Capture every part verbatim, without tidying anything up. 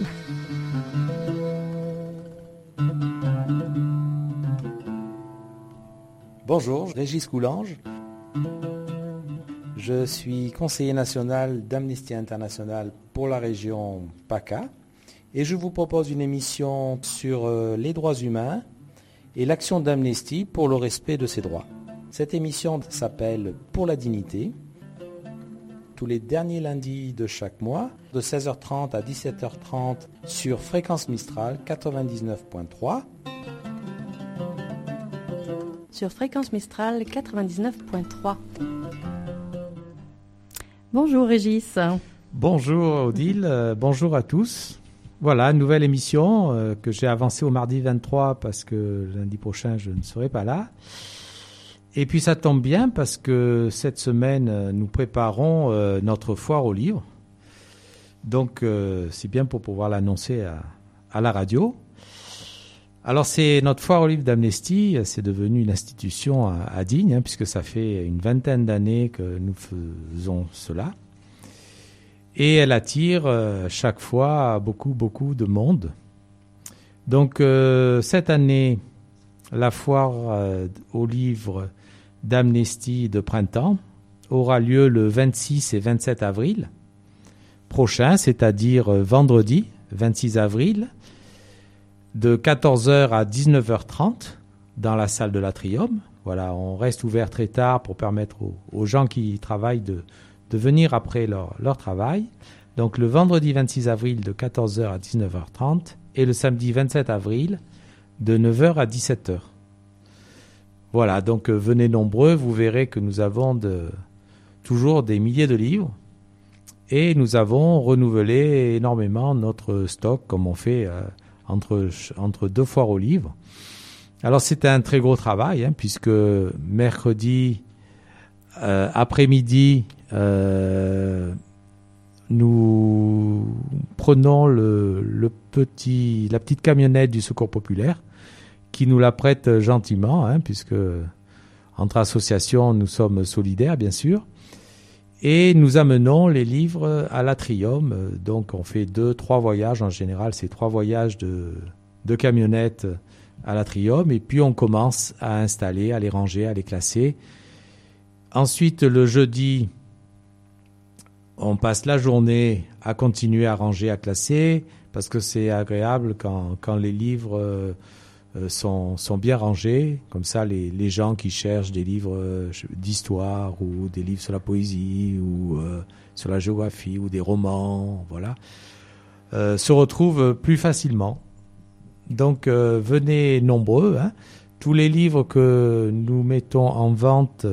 Bonjour, Régis Coulange. Je suis conseiller national d'Amnesty International pour la région PACA et je vous propose une émission sur les droits humains et l'action d'Amnesty pour le respect de ces droits. Cette émission s'appelle Pour la dignité, tous les derniers lundis de chaque mois, de seize heures trente à dix-sept heures trente sur Fréquence Mistral quatre-vingt-dix-neuf point trois. Sur Fréquence Mistral quatre-vingt-dix-neuf point trois. Bonjour Régis. Bonjour Odile, euh, bonjour à tous. Voilà, nouvelle émission euh, que j'ai avancée au mardi vingt-trois parce que lundi prochain je ne serai pas là. Et puis ça tombe bien parce que cette semaine euh, nous préparons euh, notre foire aux livres. Donc euh, c'est bien pour pouvoir l'annoncer à, à la radio. Alors c'est notre foire aux livres d'Amnesty, c'est devenu une institution à, à Digne, hein, puisque ça fait une vingtaine d'années que nous faisons cela. Et elle attire euh, chaque fois beaucoup, beaucoup de monde. Donc euh, cette année, la foire euh, aux livres d'Amnesty de printemps aura lieu le vingt-six et vingt-sept avril prochain, c'est-à-dire euh, vendredi vingt-six avril, de quatorze heures à dix-neuf heures trente dans la salle de l'Atrium. Voilà, on reste ouvert très tard pour permettre aux, aux gens qui y travaillent de, de venir après leur, leur travail. Donc le vendredi vingt-six avril de quatorze heures à dix-neuf heures trente et le samedi vingt-sept avril de neuf heures à dix-sept heures. Voilà, donc euh, venez nombreux, vous verrez que nous avons de, toujours des milliers de livres et nous avons renouvelé énormément notre stock comme on fait euh, Entre, entre deux foires aux livres. Alors c'était un très gros travail, hein, puisque mercredi euh, après-midi, euh, nous prenons le, le petit, la petite camionnette du Secours populaire qui nous la prête gentiment, hein, puisque entre associations nous sommes solidaires bien sûr. Et nous amenons les livres à l'Atrium. Donc, on fait deux, trois voyages. En général, c'est trois voyages de, de camionnettes à l'Atrium. Et puis, on commence à installer, à les ranger, à les classer. Ensuite, le jeudi, on passe la journée à continuer à ranger, à classer, parce que c'est agréable quand, quand les livres euh, sont, sont bien rangés. Comme ça, les, les gens qui cherchent des livres d'histoire ou des livres sur la poésie ou euh, sur la géographie ou des romans, voilà, euh, se retrouvent plus facilement. Donc, euh, venez nombreux. Hein. Tous les livres que nous mettons en vente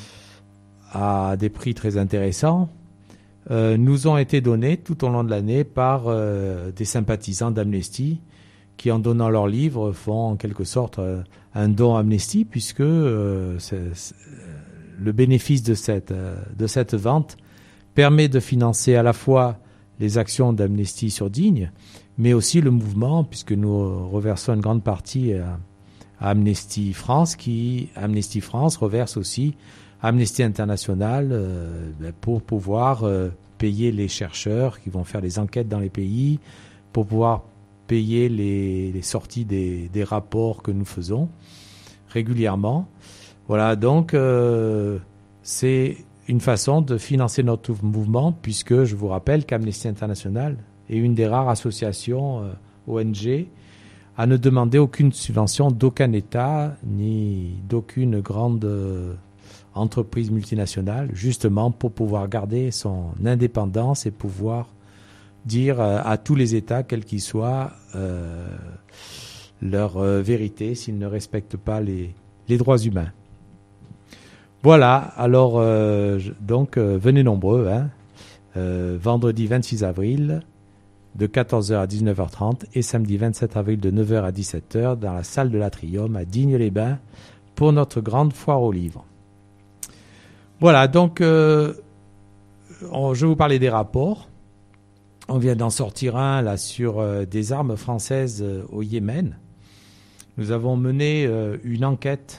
à des prix très intéressants euh, nous ont été donnés tout au long de l'année par euh, des sympathisants d'Amnesty qui, en donnant leurs livres, font en quelque sorte euh, un don Amnesty, puisque euh, c'est, c'est, le bénéfice de cette, euh, de cette vente permet de financer à la fois les actions d'Amnesty sur Digne, mais aussi le mouvement, puisque nous reversons une grande partie à, à Amnesty France, qui, Amnesty France reverse aussi Amnesty International euh, pour pouvoir euh, payer les chercheurs qui vont faire les enquêtes dans les pays, pour pouvoir payer les, les sorties des, des rapports que nous faisons régulièrement. Voilà, donc euh, c'est une façon de financer notre mouvement, puisque je vous rappelle qu'Amnesty International est une des rares associations euh, O N G à ne demander aucune subvention d'aucun État ni d'aucune grande euh, entreprise multinationale, justement pour pouvoir garder son indépendance et pouvoir dire à tous les États, quels qu'ils soient, euh, leur euh, vérité s'ils ne respectent pas les, les droits humains. Voilà, alors euh, je, donc euh, venez nombreux, hein, euh, vendredi vingt-six avril de quatorze heures à dix-neuf heures trente et samedi vingt-sept avril de neuf heures à dix-sept heures dans la salle de l'Atrium à Digne-les-Bains pour notre grande foire aux livres. Voilà, donc euh, on, je vais vous parler des rapports. On vient d'en sortir un là sur euh, des armes françaises euh, au Yémen. Nous avons mené euh, une enquête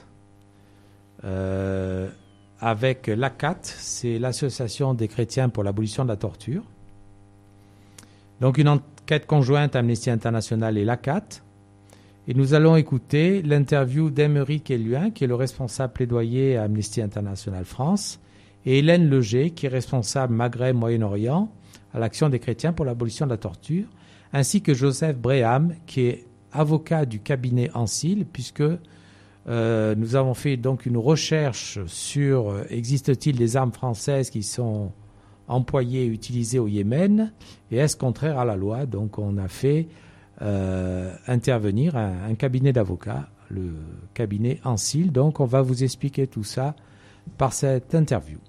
euh, avec l'A C A T, c'est l'Association des chrétiens pour l'abolition de la torture. Donc une quête conjointe Amnesty International et l'A C A T. Et nous allons écouter l'interview d'Aymeric Héluin, qui est le responsable plaidoyer à Amnesty International France, et Hélène Leger, qui est responsable Maghreb Moyen-Orient à l'Action des chrétiens pour l'abolition de la torture, ainsi que Joseph Breham, qui est avocat du cabinet Ancil, puisque euh, nous avons fait donc une recherche sur euh, existe-t-il des armes françaises qui sont employées et utilisées au Yémen, et est-ce contraire à la loi. Donc on a fait euh, intervenir un, un cabinet d'avocats, le cabinet Ancil. Donc on va vous expliquer tout ça par cette interview.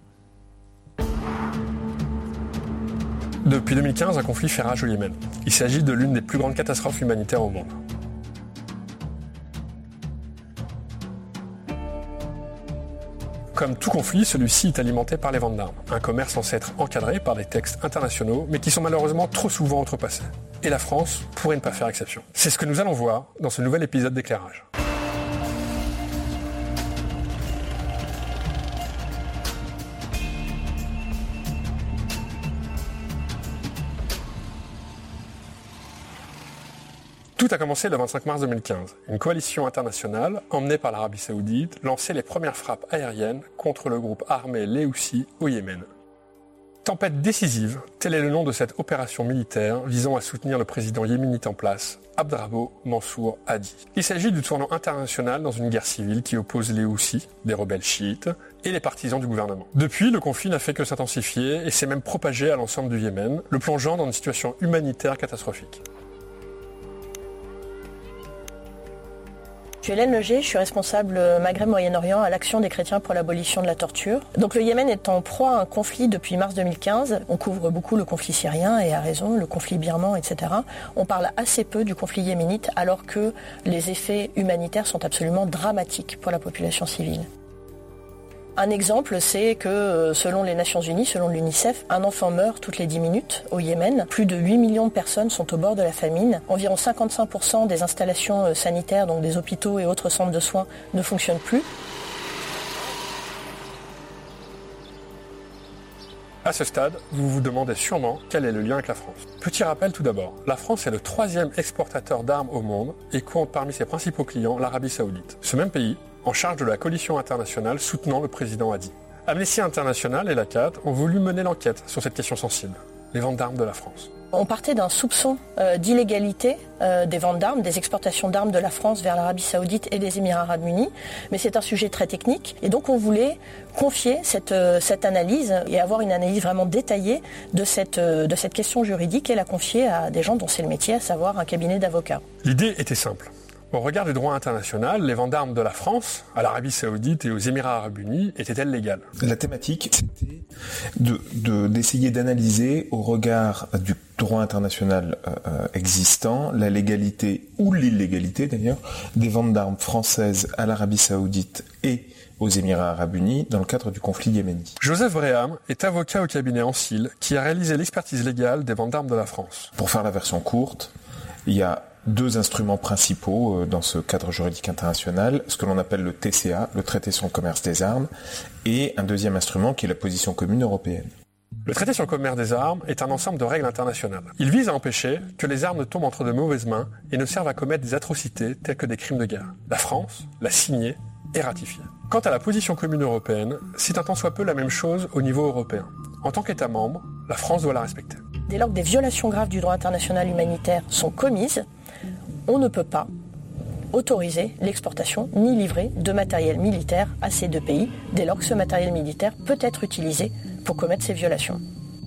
Depuis deux mille quinze, un conflit fait rage au Yémen. Il s'agit de l'une des plus grandes catastrophes humanitaires au monde. Comme tout conflit, celui-ci est alimenté par les ventes d'armes, un commerce censé être encadré par des textes internationaux, mais qui sont malheureusement trop souvent outrepassés. Et la France pourrait ne pas faire exception. C'est ce que nous allons voir dans ce nouvel épisode d'éclairage. Tout a commencé le vingt-cinq mars deux mille quinze. Une coalition internationale, emmenée par l'Arabie Saoudite, lançait les premières frappes aériennes contre le groupe armé les Houthis au Yémen. Tempête décisive, tel est le nom de cette opération militaire visant à soutenir le président yéménite en place, Abdrabbo Mansour Hadi. Il s'agit du tournant international dans une guerre civile qui oppose les Houthis, des rebelles chiites, et les partisans du gouvernement. Depuis, le conflit n'a fait que s'intensifier et s'est même propagé à l'ensemble du Yémen, le plongeant dans une situation humanitaire catastrophique. Je suis Hélène Leger, je suis responsable Maghreb Moyen-Orient à l'Action des chrétiens pour l'abolition de la torture. Donc le Yémen est en proie à un conflit depuis mars deux mille quinze. On couvre beaucoup le conflit syrien et à raison, le conflit birman, et cetera. On parle assez peu du conflit yéménite alors que les effets humanitaires sont absolument dramatiques pour la population civile. Un exemple, c'est que selon les Nations Unies, selon l'UNICEF, un enfant meurt toutes les dix minutes au Yémen. Plus de huit millions de personnes sont au bord de la famine. Environ cinquante-cinq pour cent des installations sanitaires, donc des hôpitaux et autres centres de soins, ne fonctionnent plus. À ce stade, vous vous demandez sûrement quel est le lien avec la France. Petit rappel tout d'abord, la France est le troisième exportateur d'armes au monde et compte parmi ses principaux clients l'Arabie Saoudite. Ce même pays, en charge de la coalition internationale soutenant le président Hadi. Amnesty International et l'A C A T ont voulu mener l'enquête sur cette question sensible, les ventes d'armes de la France. On partait d'un soupçon euh, d'illégalité euh, des ventes d'armes, des exportations d'armes de la France vers l'Arabie Saoudite et les Émirats Arabes Unis, mais c'est un sujet très technique et donc on voulait confier cette, euh, cette analyse et avoir une analyse vraiment détaillée de cette, euh, de cette question juridique et la confier à des gens dont c'est le métier, à savoir un cabinet d'avocats. L'idée était simple. Au regard du droit international, les ventes d'armes de la France à l'Arabie Saoudite et aux Émirats Arabes Unis étaient-elles légales ? La thématique, c'était de, de, d'essayer d'analyser au regard du droit international euh, existant la légalité ou l'illégalité d'ailleurs des ventes d'armes françaises à l'Arabie Saoudite et aux Émirats Arabes Unis dans le cadre du conflit yéménite. Joseph Breham est avocat au cabinet Ancil qui a réalisé l'expertise légale des ventes d'armes de la France. Pour faire la version courte, il y a deux instruments principaux dans ce cadre juridique international, ce que l'on appelle le T C A, le traité sur le commerce des armes, et un deuxième instrument qui est la position commune européenne. Le traité sur le commerce des armes est un ensemble de règles internationales. Il vise à empêcher que les armes ne tombent entre de mauvaises mains et ne servent à commettre des atrocités telles que des crimes de guerre. La France l'a signé et ratifié. Quant à la position commune européenne, c'est un tant soit peu la même chose au niveau européen. En tant qu'État membre, la France doit la respecter. Dès lors que des violations graves du droit international humanitaire sont commises, on ne peut pas autoriser l'exportation ni livrer de matériel militaire à ces deux pays, dès lors que ce matériel militaire peut être utilisé pour commettre ces violations.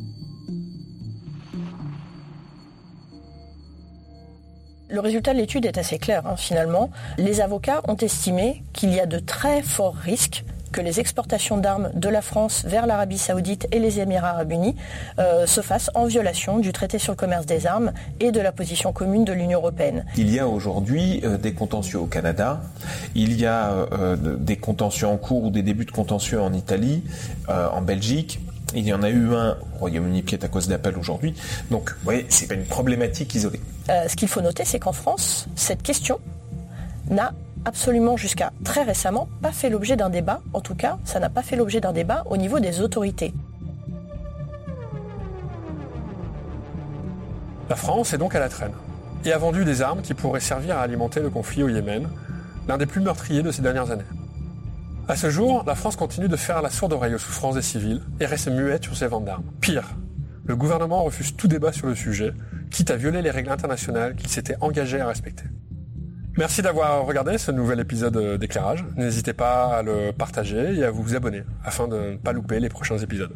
Le résultat de l'étude est assez clair, hein, finalement. Les avocats ont estimé qu'il y a de très forts risques que les exportations d'armes de la France vers l'Arabie Saoudite et les Émirats Arabes Unis euh, se fassent en violation du traité sur le commerce des armes et de la position commune de l'Union européenne. Il y a aujourd'hui euh, des contentieux au Canada, il y a euh, des contentieux en cours ou des débuts de contentieux en Italie, euh, en Belgique. Il y en a eu un au Royaume-Uni qui est à cause d'appel aujourd'hui. Donc, vous voyez, c'est pas une problématique isolée. Euh, ce qu'il faut noter, c'est qu'en France, cette question n'a absolument jusqu'à très récemment pas fait l'objet d'un débat. En tout cas, ça n'a pas fait l'objet d'un débat au niveau des autorités. La France est donc à la traîne et a vendu des armes qui pourraient servir à alimenter le conflit au Yémen, l'un des plus meurtriers de ces dernières années. À ce jour, la France continue de faire la sourde oreille aux souffrances des civils et reste muette sur ses ventes d'armes. Pire, le gouvernement refuse tout débat sur le sujet, quitte à violer les règles internationales qu'il s'était engagé à respecter. Merci d'avoir regardé ce nouvel épisode d'Éclairage. N'hésitez pas à le partager et à vous abonner afin de ne pas louper les prochains épisodes.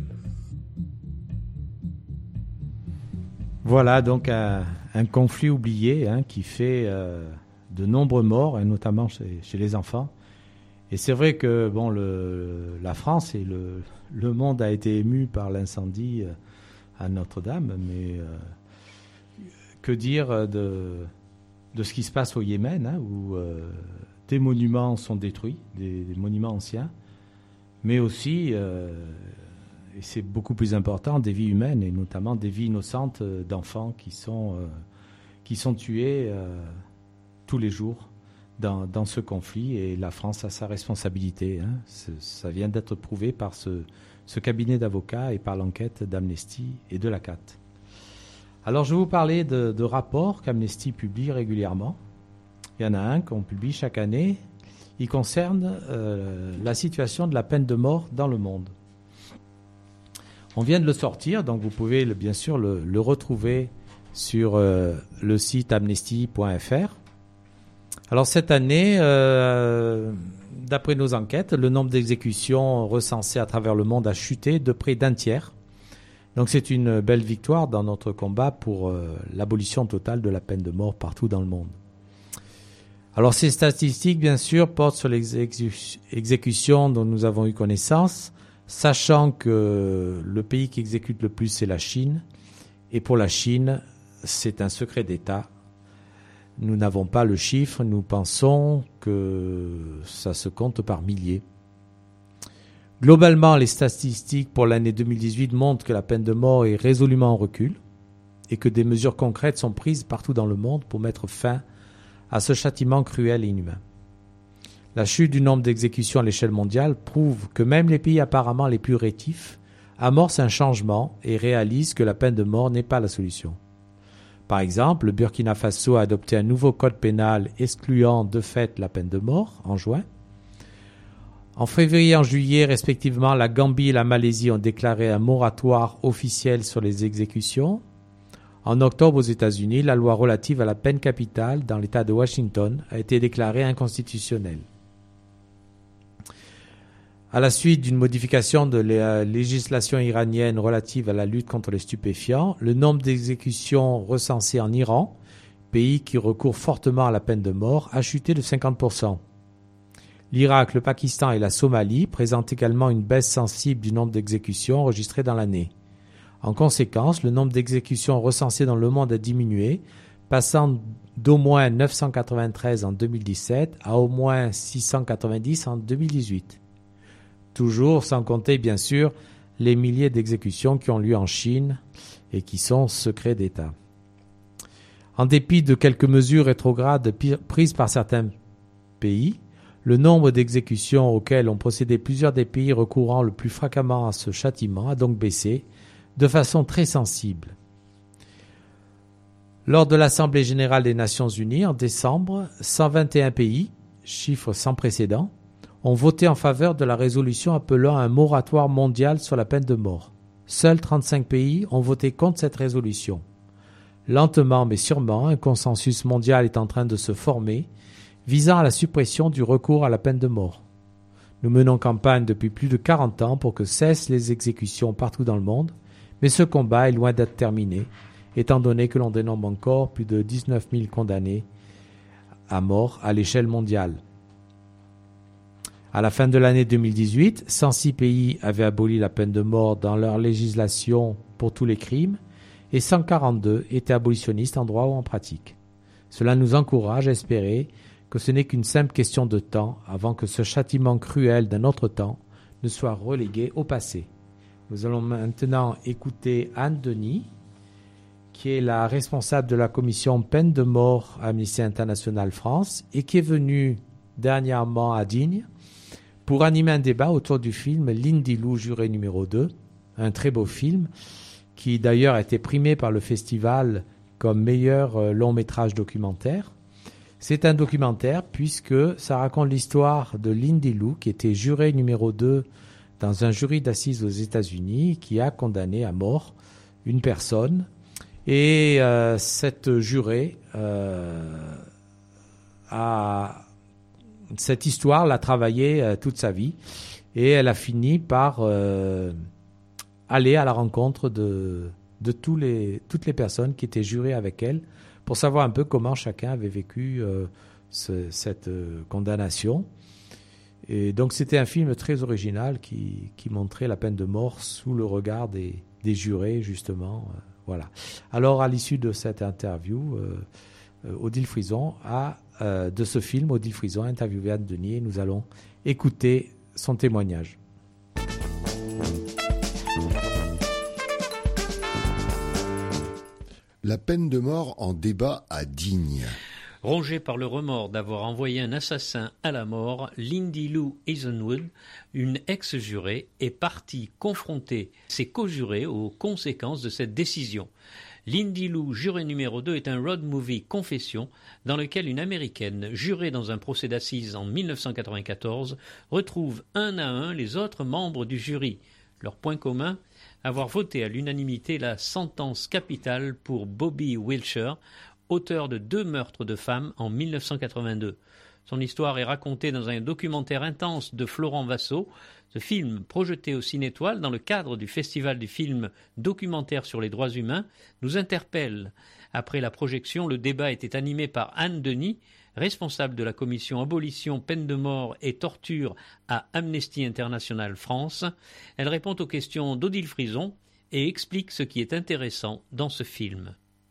Voilà donc un, un conflit oublié hein, qui fait euh, de nombreux morts, et notamment chez, chez les enfants. Et c'est vrai que bon, le, la France et le, le monde a été ému par l'incendie à Notre-Dame, mais euh, que dire de, de ce qui se passe au Yémen, hein, où euh, des monuments sont détruits, des, des monuments anciens, mais aussi, euh, et c'est beaucoup plus important, des vies humaines, et notamment des vies innocentes d'enfants qui sont, euh, qui sont tués euh, tous les jours. Dans, dans ce conflit, et la France a sa responsabilité. Hein. Ça vient d'être prouvé par ce, ce cabinet d'avocats et par l'enquête d'Amnesty et de la C A T. Alors, je vais vous parler de, de rapports qu'Amnesty publie régulièrement. Il y en a un qu'on publie chaque année. Il concerne euh, la situation de la peine de mort dans le monde. On vient de le sortir, donc vous pouvez le, bien sûr le, le retrouver sur euh, le site amnesty point f r. Alors cette année, euh, d'après nos enquêtes, le nombre d'exécutions recensées à travers le monde a chuté de près d'un tiers. Donc c'est une belle victoire dans notre combat pour euh, l'abolition totale de la peine de mort partout dans le monde. Alors ces statistiques, bien sûr, portent sur les exé- exécutions dont nous avons eu connaissance, sachant que le pays qui exécute le plus, c'est la Chine. Et pour la Chine, c'est un secret d'État. Nous n'avons pas le chiffre, nous pensons que ça se compte par milliers. Globalement, les statistiques pour l'année deux mille dix-huit montrent que la peine de mort est résolument en recul et que des mesures concrètes sont prises partout dans le monde pour mettre fin à ce châtiment cruel et inhumain. La chute du nombre d'exécutions à l'échelle mondiale prouve que même les pays apparemment les plus rétifs amorcent un changement et réalisent que la peine de mort n'est pas la solution. Par exemple, le Burkina Faso a adopté un nouveau code pénal excluant de fait la peine de mort en juin. En février et en juillet, respectivement, la Gambie et la Malaisie ont déclaré un moratoire officiel sur les exécutions. En octobre, aux États-Unis, la loi relative à la peine capitale dans l'État de Washington a été déclarée inconstitutionnelle. À la suite d'une modification de la législation iranienne relative à la lutte contre les stupéfiants, le nombre d'exécutions recensées en Iran, pays qui recourt fortement à la peine de mort, a chuté de cinquante pour cent. L'Irak, le Pakistan et la Somalie présentent également une baisse sensible du nombre d'exécutions enregistrées dans l'année. En conséquence, le nombre d'exécutions recensées dans le monde a diminué, passant d'au moins neuf cent quatre-vingt-treize en deux mille dix-sept à au moins six cent quatre-vingt-dix en deux mille dix-huit. Toujours sans compter, bien sûr, les milliers d'exécutions qui ont lieu en Chine et qui sont secrets d'État. En dépit de quelques mesures rétrogrades prises par certains pays, le nombre d'exécutions auxquelles ont procédé plusieurs des pays recourant le plus fréquemment à ce châtiment a donc baissé de façon très sensible. Lors de l'Assemblée générale des Nations unies en décembre, cent vingt et un pays, chiffre sans précédent, ont voté en faveur de la résolution appelant à un moratoire mondial sur la peine de mort. Seuls trente-cinq pays ont voté contre cette résolution. Lentement mais sûrement, un consensus mondial est en train de se former visant à la suppression du recours à la peine de mort. Nous menons campagne depuis plus de quarante ans pour que cessent les exécutions partout dans le monde, mais ce combat est loin d'être terminé, étant donné que l'on dénombre encore plus de dix-neuf mille condamnés à mort à l'échelle mondiale. À la fin de l'année deux mille dix-huit, cent six pays avaient aboli la peine de mort dans leur législation pour tous les crimes et cent quarante-deux étaient abolitionnistes en droit ou en pratique. Cela nous encourage à espérer que ce n'est qu'une simple question de temps avant que ce châtiment cruel d'un autre temps ne soit relégué au passé. Nous allons maintenant écouter Anne Denis, qui est la responsable de la commission peine de mort à Amnesty International France et qui est venue dernièrement à Digne pour animer un débat autour du film Lindy Lou, juré numéro deux, un très beau film qui d'ailleurs a été primé par le festival comme meilleur euh, long métrage documentaire. C'est un documentaire puisque ça raconte l'histoire de Lindy Lou, qui était jurée numéro deux dans un jury d'assises aux États-Unis, qui a condamné à mort une personne. Et euh, cette jurée euh, a... Cette histoire l'a travaillée euh, toute sa vie. Et elle a fini par euh, aller à la rencontre de, de tous les, toutes les personnes qui étaient jurées avec elle pour savoir un peu comment chacun avait vécu euh, ce, cette euh, condamnation. Et donc c'était un film très original qui, qui montrait la peine de mort sous le regard des, des jurés, justement. Euh, voilà. Alors à l'issue de cette interview, euh, euh, Odile Frison a, euh, de ce film, Odile Frison a interviewé Anne Denis et nous allons écouter son témoignage. La peine de mort en débat à Digne. Rongée par le remords d'avoir envoyé un assassin à la mort, Lindy Lou Eisenwood, une ex-jurée, est partie confronter ses co-jurés aux conséquences de cette décision. Lindy Lou, jurée numéro deux, est un road movie confession dans lequel une Américaine, jurée dans un procès d'assises en mille neuf cent quatre-vingt-quatorze, retrouve un à un les autres membres du jury. Leur point commun, avoir voté à l'unanimité la sentence capitale pour Bobby Wilcher, auteur de deux meurtres de femmes en mille neuf cent quatre-vingt-deux. Son histoire est racontée dans un documentaire intense de Florent Vassaux. Ce film, projeté au Cinétoile dans le cadre du Festival du film documentaire sur les droits humains, nous interpelle. Après la projection, le débat était animé par Anne Denis, responsable de la commission abolition, peine de mort et torture à Amnesty International France. Elle répond aux questions d'Odile Frison et explique ce qui est intéressant dans ce film.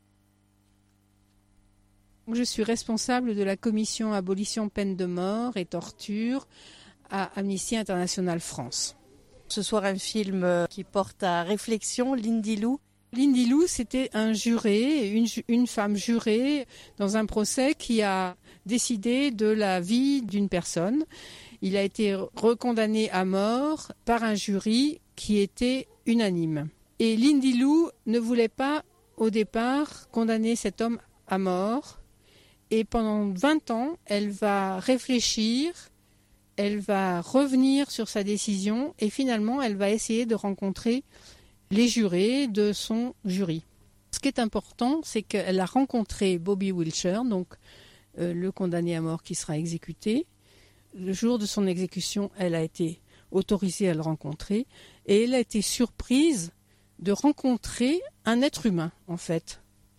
Je suis responsable de la commission abolition, peine de mort et torture à Amnesty International France. Ce soir, un film qui porte à réflexion, Lindy Lou. Lindy Lou, c'était un juré, une, une femme jurée dans un procès qui a décidé de la vie d'une personne. Il a été recondamné à mort par un jury qui était unanime. Et Lindy Lou ne voulait pas, au départ, condamner cet homme à mort. Et pendant vingt ans, elle va réfléchir, elle va revenir sur sa décision et finalement, elle va essayer de rencontrer les jurés de son jury. Ce qui est important, c'est qu'elle a rencontré Bobby Wilcher, donc euh, le condamné à mort qui sera exécuté. Le jour de son exécution, elle a été autorisée à le rencontrer et elle a été surprise de rencontrer un être humain, en fait.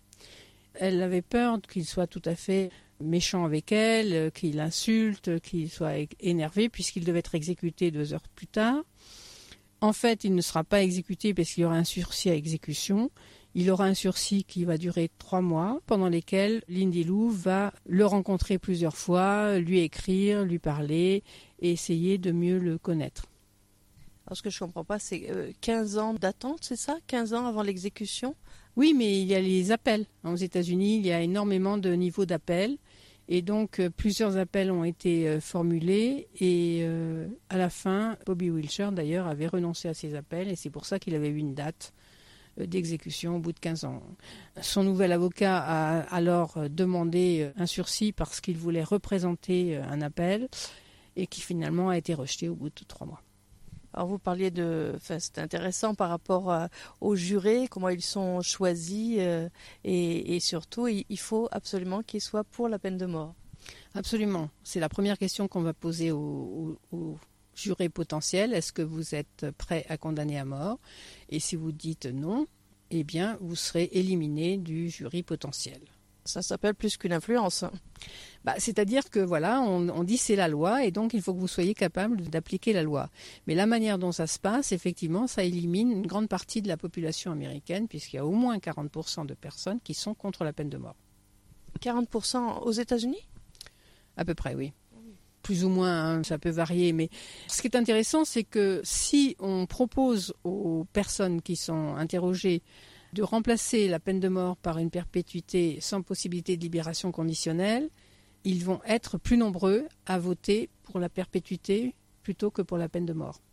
Elle avait peur qu'il soit tout à fait méchant avec elle, qu'il insulte, qu'il soit énervé, puisqu'il devait être exécuté deux heures plus tard. En fait, il ne sera pas exécuté parce qu'il y aura un sursis à exécution. Il aura un sursis qui va durer trois mois, pendant lesquels Lindy Lou va le rencontrer plusieurs fois, lui écrire, lui parler et essayer de mieux le connaître. Alors, ce que je ne comprends pas, c'est quinze ans d'attente, c'est ça ? quinze ans avant l'exécution ? Oui, mais il y a les appels. Aux États-Unis, il y a énormément de niveaux d'appels. Et donc, euh, plusieurs appels ont été euh, formulés. Et euh, à la fin, Bobby Wilcher, d'ailleurs, avait renoncé à ces appels. Et c'est pour ça qu'il avait eu une date euh, d'exécution au bout de quinze ans. Son nouvel avocat a alors euh, demandé un sursis parce qu'il voulait représenter euh, un appel et qui finalement a été rejeté au bout de trois mois. Alors vous parliez de, enfin c'est intéressant par rapport à, aux jurés, comment ils sont choisis euh, et, et surtout il, il faut absolument qu'ils soient pour la peine de mort. Absolument, c'est la première question qu'on va poser aux, aux, aux jurés potentiels. Est-ce que vous êtes prêts à condamner à mort ? Et si vous dites non, eh bien vous serez éliminé du jury potentiel. Ça s'appelle plus qu'une influence. Bah, c'est-à-dire que voilà, on, on dit c'est la loi et donc il faut que vous soyez capable d'appliquer la loi. Mais la manière dont ça se passe, effectivement, ça élimine une grande partie de la population américaine puisqu'il y a au moins quarante pour cent de personnes qui sont contre la peine de mort. quarante pour cent aux États-Unis ? À peu près, oui. Plus ou moins, hein, ça peut varier. Mais ce qui est intéressant, c'est que si on propose aux personnes qui sont interrogées de remplacer la peine de mort par une perpétuité sans possibilité de libération conditionnelle, ils vont être plus nombreux à voter pour la perpétuité plutôt que pour la peine de mort.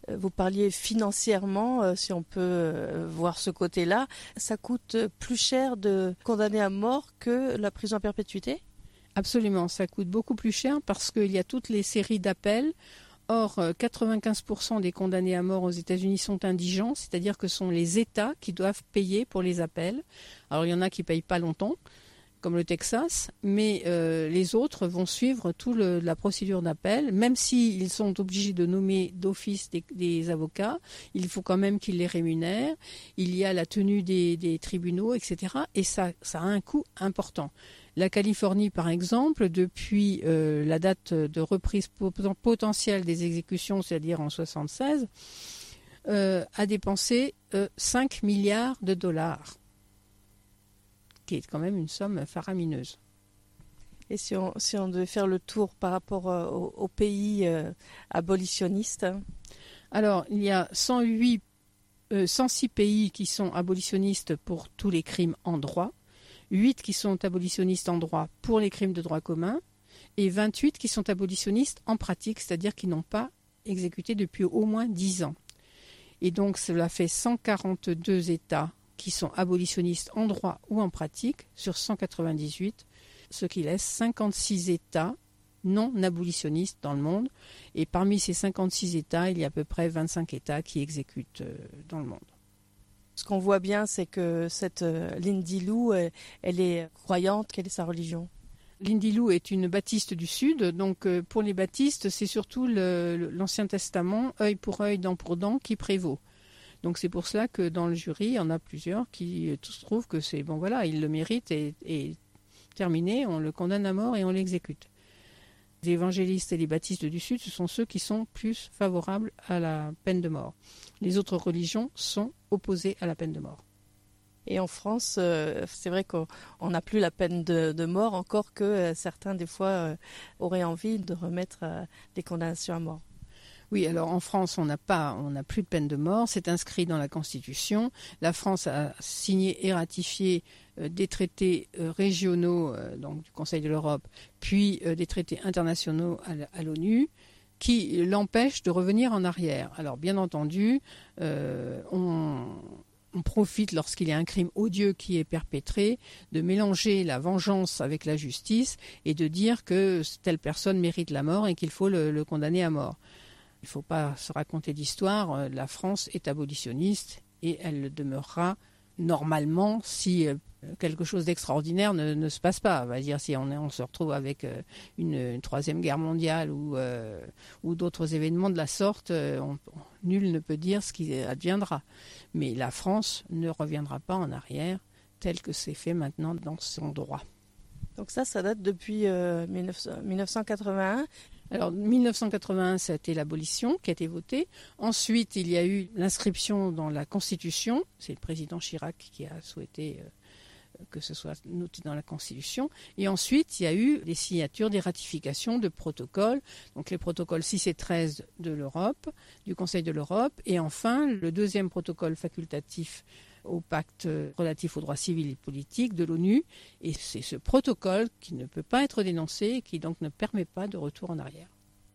Vous parliez financièrement, si on peut voir ce côté-là, ça coûte plus cher de condamner à mort que la prison à perpétuité ? Absolument, ça coûte beaucoup plus cher parce qu'il y a toutes les séries d'appels. Or, quatre-vingt-quinze pour cent des condamnés à mort aux États-Unis sont indigents, c'est-à-dire que ce sont les États qui doivent payer pour les appels. Alors, il y en a qui ne payent pas longtemps, comme le Texas, mais euh, les autres vont suivre toute la procédure d'appel. Même s'ils sont obligés de nommer d'office des, des avocats, il faut quand même qu'ils les rémunèrent. Il y a la tenue des, des tribunaux, et cetera. Et ça, ça a un coût important. La Californie, par exemple, depuis euh, la date de reprise potentielle des exécutions, c'est-à-dire en soixante-seize, euh, a dépensé euh, cinq milliards de dollars, qui est quand même une somme faramineuse. Et si on, si on devait faire le tour par rapport euh, aux, aux pays euh, abolitionnistes ? Alors, il y a cent huit, euh, cent six pays qui sont abolitionnistes pour tous les crimes en droit, huit qui sont abolitionnistes en droit pour les crimes de droit commun et vingt-huit qui sont abolitionnistes en pratique, c'est-à-dire qui n'ont pas exécuté depuis au moins dix ans. Et donc cela fait cent quarante-deux États qui sont abolitionnistes en droit ou en pratique sur cent quatre-vingt-dix-huit, ce qui laisse cinquante-six États non abolitionnistes dans le monde. Et parmi ces cinquante-six États, il y a à peu près vingt-cinq États qui exécutent dans le monde. Ce qu'on voit bien, c'est que cette euh, Lindy Lou, elle, elle est croyante. Quelle est sa religion ? Lindy Lou est une baptiste du Sud. Donc euh, pour les baptistes, c'est surtout le, le, l'Ancien Testament, œil pour œil, dent pour dent, qui prévaut. Donc c'est pour cela que dans le jury, il y en a plusieurs qui tous trouvent que c'est bon, voilà, il le mérite et, et terminé, on le condamne à mort et on l'exécute. Les évangélistes et les baptistes du Sud, ce sont ceux qui sont plus favorables à la peine de mort. Les autres religions sont opposées à la peine de mort. Et en France, euh, c'est vrai qu'on n'a plus la peine de, de mort, encore que euh, certains, des fois, euh, auraient envie de remettre euh, des condamnations à mort. Oui, alors en France, on n'a pas, on n'a plus de peine de mort. C'est inscrit dans la Constitution. La France a signé et ratifié euh, des traités euh, régionaux, euh, donc du Conseil de l'Europe, puis euh, des traités internationaux à, à l'ONU, qui l'empêchent de revenir en arrière. Alors, bien entendu, euh, on, on profite, lorsqu'il y a un crime odieux qui est perpétré, de mélanger la vengeance avec la justice et de dire que telle personne mérite la mort et qu'il faut le, le condamner à mort. Il ne faut pas se raconter d'histoire. La France est abolitionniste et elle le demeurera normalement si quelque chose d'extraordinaire ne, ne se passe pas. On va dire si on, on se retrouve avec une, une troisième guerre mondiale ou, euh, ou d'autres événements de la sorte, on, nul ne peut dire ce qui adviendra. Mais la France ne reviendra pas en arrière tel que c'est fait maintenant dans son droit. Donc ça, ça date depuis euh, mille neuf cent quatre-vingt-un. Alors, mille neuf cent quatre-vingt-un, c'était l'abolition qui a été votée. Ensuite, il y a eu l'inscription dans la Constitution. C'est le président Chirac qui a souhaité euh, que ce soit noté dans la Constitution. Et ensuite, il y a eu les signatures des ratifications de protocoles. Donc, les protocoles six et treize de l'Europe, du Conseil de l'Europe. Et enfin, le deuxième protocole facultatif au pacte relatif aux droits civils et politiques de l'ONU. Et c'est ce protocole qui ne peut pas être dénoncé et qui donc ne permet pas de retour en arrière.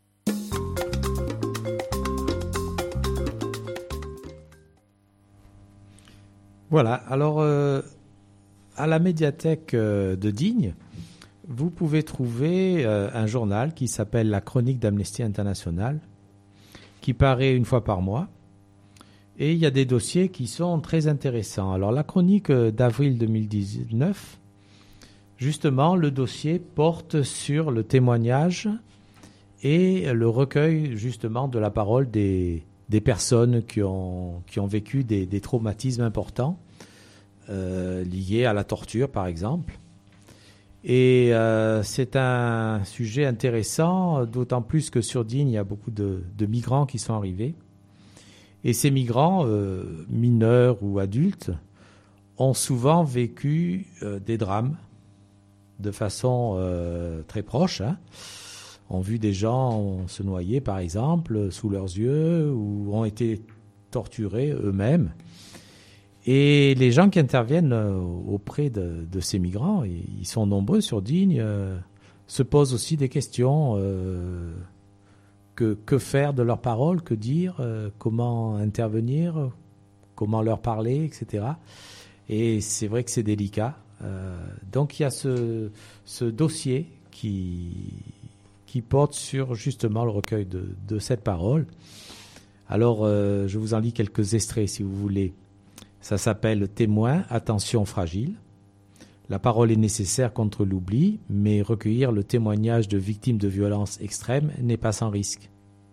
Voilà, alors euh, à la médiathèque euh, de Digne, vous pouvez trouver euh, un journal qui s'appelle La Chronique d'Amnesty International, qui paraît une fois par mois. Et il y a des dossiers qui sont très intéressants. Alors la chronique d'avril deux mille dix-neuf, justement, le dossier porte sur le témoignage et le recueil justement de la parole des, des personnes qui ont, qui ont vécu des, des traumatismes importants euh, liés à la torture, par exemple. Et euh, c'est un sujet intéressant, d'autant plus que sur Digne, il y a beaucoup de, de migrants qui sont arrivés. Et ces migrants, euh, mineurs ou adultes, ont souvent vécu euh, des drames de façon euh, très proche. Hein. Ont vu des gens se noyer, par exemple, sous leurs yeux, ou ont été torturés eux-mêmes. Et les gens qui interviennent euh, auprès de, de ces migrants, et ils sont nombreux sur Digne, euh, se posent aussi des questions euh, que, que faire de leurs paroles, que dire, euh, comment intervenir, comment leur parler, et cetera. Et c'est vrai que c'est délicat. Euh, donc il y a ce, ce dossier qui, qui porte sur justement le recueil de, de cette parole. Alors euh, je vous en lis quelques extraits si vous voulez. Ça s'appelle « Témoin, attention fragile ». La parole est nécessaire contre l'oubli, mais recueillir le témoignage de victimes de violences extrêmes n'est pas sans risque.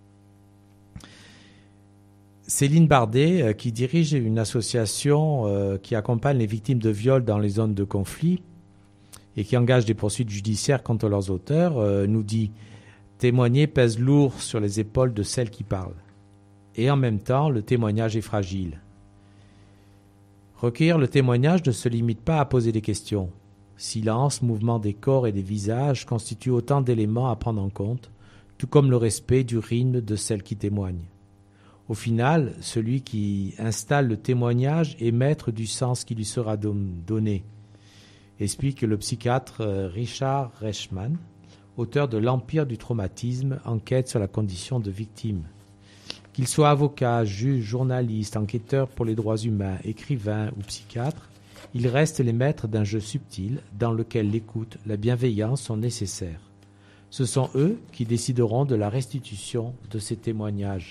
Céline Bardet, euh, qui dirige une association euh, qui accompagne les victimes de viols dans les zones de conflit et qui engage des poursuites judiciaires contre leurs auteurs, euh, nous dit « Témoigner pèse lourd sur les épaules de celles qui parlent. Et en même temps, le témoignage est fragile. » Recueillir le témoignage ne se limite pas à poser des questions. Silence, mouvement des corps et des visages constituent autant d'éléments à prendre en compte, tout comme le respect du rythme de celle qui témoigne. Au final, celui qui installe le témoignage est maître du sens qui lui sera donné, explique le psychiatre Richard Reichmann, auteur de L'Empire du traumatisme, enquête sur la condition de victime. Qu'il soit avocat, juge, journaliste, enquêteur pour les droits humains, écrivain ou psychiatre, ils restent les maîtres d'un jeu subtil dans lequel l'écoute, la bienveillance sont nécessaires. Ce sont eux qui décideront de la restitution de ces témoignages.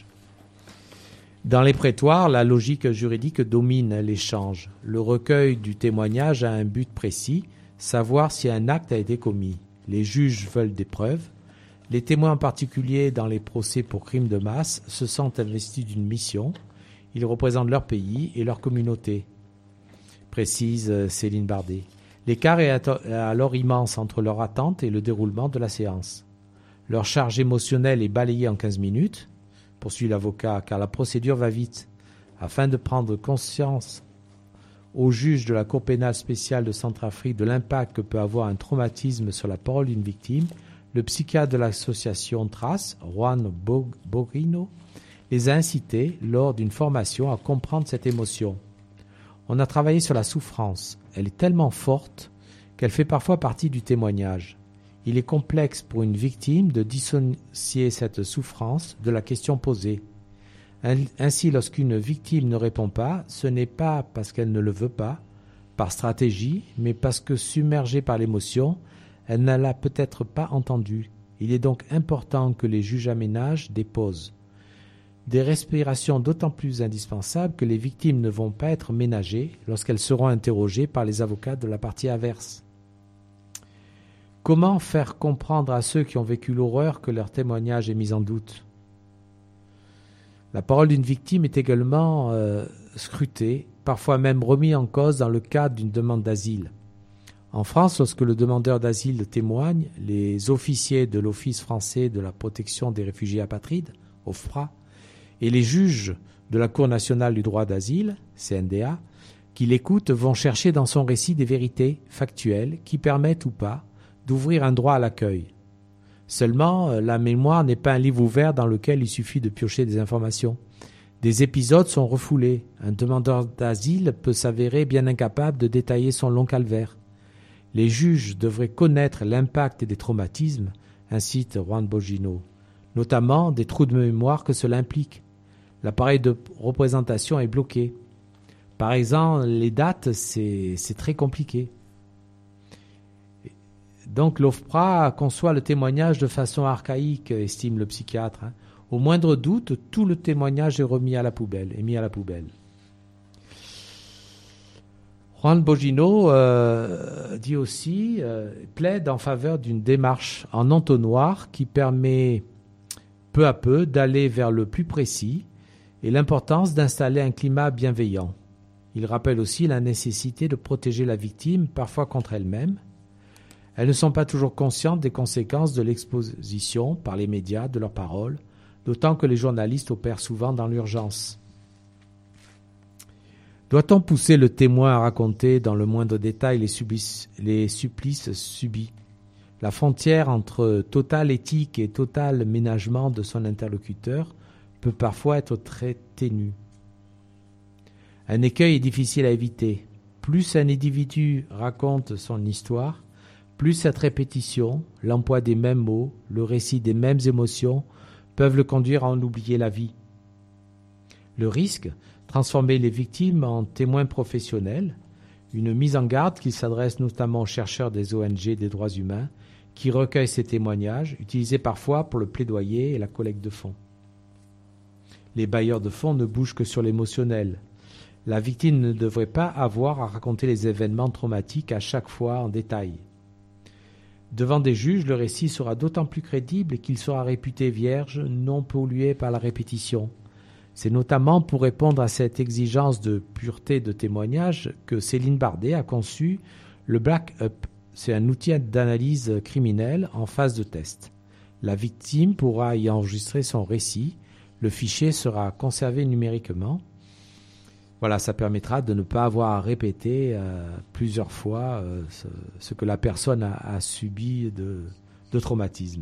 Dans les prétoires, la logique juridique domine l'échange. Le recueil du témoignage a un but précis, savoir si un acte a été commis. Les juges veulent des preuves. Les témoins en particulier dans les procès pour crimes de masse se sentent investis d'une mission. Ils représentent leur pays et leur communauté, précise Céline Bardet. L'écart est alors immense entre leur attente et le déroulement de la séance. Leur charge émotionnelle est balayée en quinze minutes, poursuit l'avocat, car la procédure va vite. Afin de prendre conscience au juge de la Cour pénale spéciale de Centrafrique de l'impact que peut avoir un traumatisme sur la parole d'une victime, le psychiatre de l'association Trace, Juan Borino, les a incités lors d'une formation à comprendre cette émotion. On a travaillé sur la souffrance. Elle est tellement forte qu'elle fait parfois partie du témoignage. Il est complexe pour une victime de dissocier cette souffrance de la question posée. Ainsi, lorsqu'une victime ne répond pas, ce n'est pas parce qu'elle ne le veut pas, par stratégie, mais parce que submergée par l'émotion, elle ne l'a peut-être pas entendu. Il est donc important que les juges aménagent des pauses. Des respirations d'autant plus indispensables que les victimes ne vont pas être ménagées lorsqu'elles seront interrogées par les avocats de la partie adverse. Comment faire comprendre à ceux qui ont vécu l'horreur que leur témoignage est mis en doute ? La parole d'une victime est également euh, scrutée, parfois même remise en cause dans le cadre d'une demande d'asile. En France, lorsque le demandeur d'asile témoigne, les officiers de l'Office français de la protection des réfugiés apatrides, O F P R A, et les juges de la Cour nationale du droit d'asile, C N D A, qui l'écoutent vont chercher dans son récit des vérités factuelles qui permettent ou pas d'ouvrir un droit à l'accueil. Seulement, la mémoire n'est pas un livre ouvert dans lequel il suffit de piocher des informations. Des épisodes sont refoulés. Un demandeur d'asile peut s'avérer bien incapable de détailler son long calvaire. Les juges devraient connaître l'impact des traumatismes, incite Juan Borino, notamment des trous de mémoire que cela implique. L'appareil de représentation est bloqué. Par exemple, les dates, c'est, c'est très compliqué. Donc l'O F P R A conçoit le témoignage de façon archaïque, estime le psychiatre. Hein. Au moindre doute, tout le témoignage est remis à la poubelle, est mis à la poubelle. Juan Borino euh, dit aussi, euh, plaide en faveur d'une démarche en entonnoir qui permet peu à peu d'aller vers le plus précis et l'importance d'installer un climat bienveillant. Il rappelle aussi la nécessité de protéger la victime, parfois contre elle-même. Elles ne sont pas toujours conscientes des conséquences de l'exposition par les médias de leurs paroles, d'autant que les journalistes opèrent souvent dans l'urgence. Doit-on pousser le témoin à raconter dans le moindre détail les supplices, les supplices subis ? La frontière entre totale éthique et total ménagement de son interlocuteur peut parfois être très ténue. Un écueil est difficile à éviter. Plus un individu raconte son histoire, plus cette répétition, l'emploi des mêmes mots, le récit des mêmes émotions peuvent le conduire à en oublier la vie. Le risque, transformer les victimes en témoins professionnels, une mise en garde qui s'adresse notamment aux chercheurs des O N G des droits humains qui recueillent ces témoignages, utilisés parfois pour le plaidoyer et la collecte de fonds. Les bailleurs de fonds ne bougent que sur l'émotionnel. La victime ne devrait pas avoir à raconter les événements traumatiques à chaque fois en détail. Devant des juges, le récit sera d'autant plus crédible qu'il sera réputé vierge, non pollué par la répétition. C'est notamment pour répondre à cette exigence de pureté de témoignage que Céline Bardet a conçu le Black Up. C'est un outil d'analyse criminelle en phase de test. La victime pourra y enregistrer son récit. Le fichier sera conservé numériquement. Voilà, ça permettra de ne pas avoir à répéter euh, plusieurs fois euh, ce, ce que la personne a, a subi de, de traumatisme.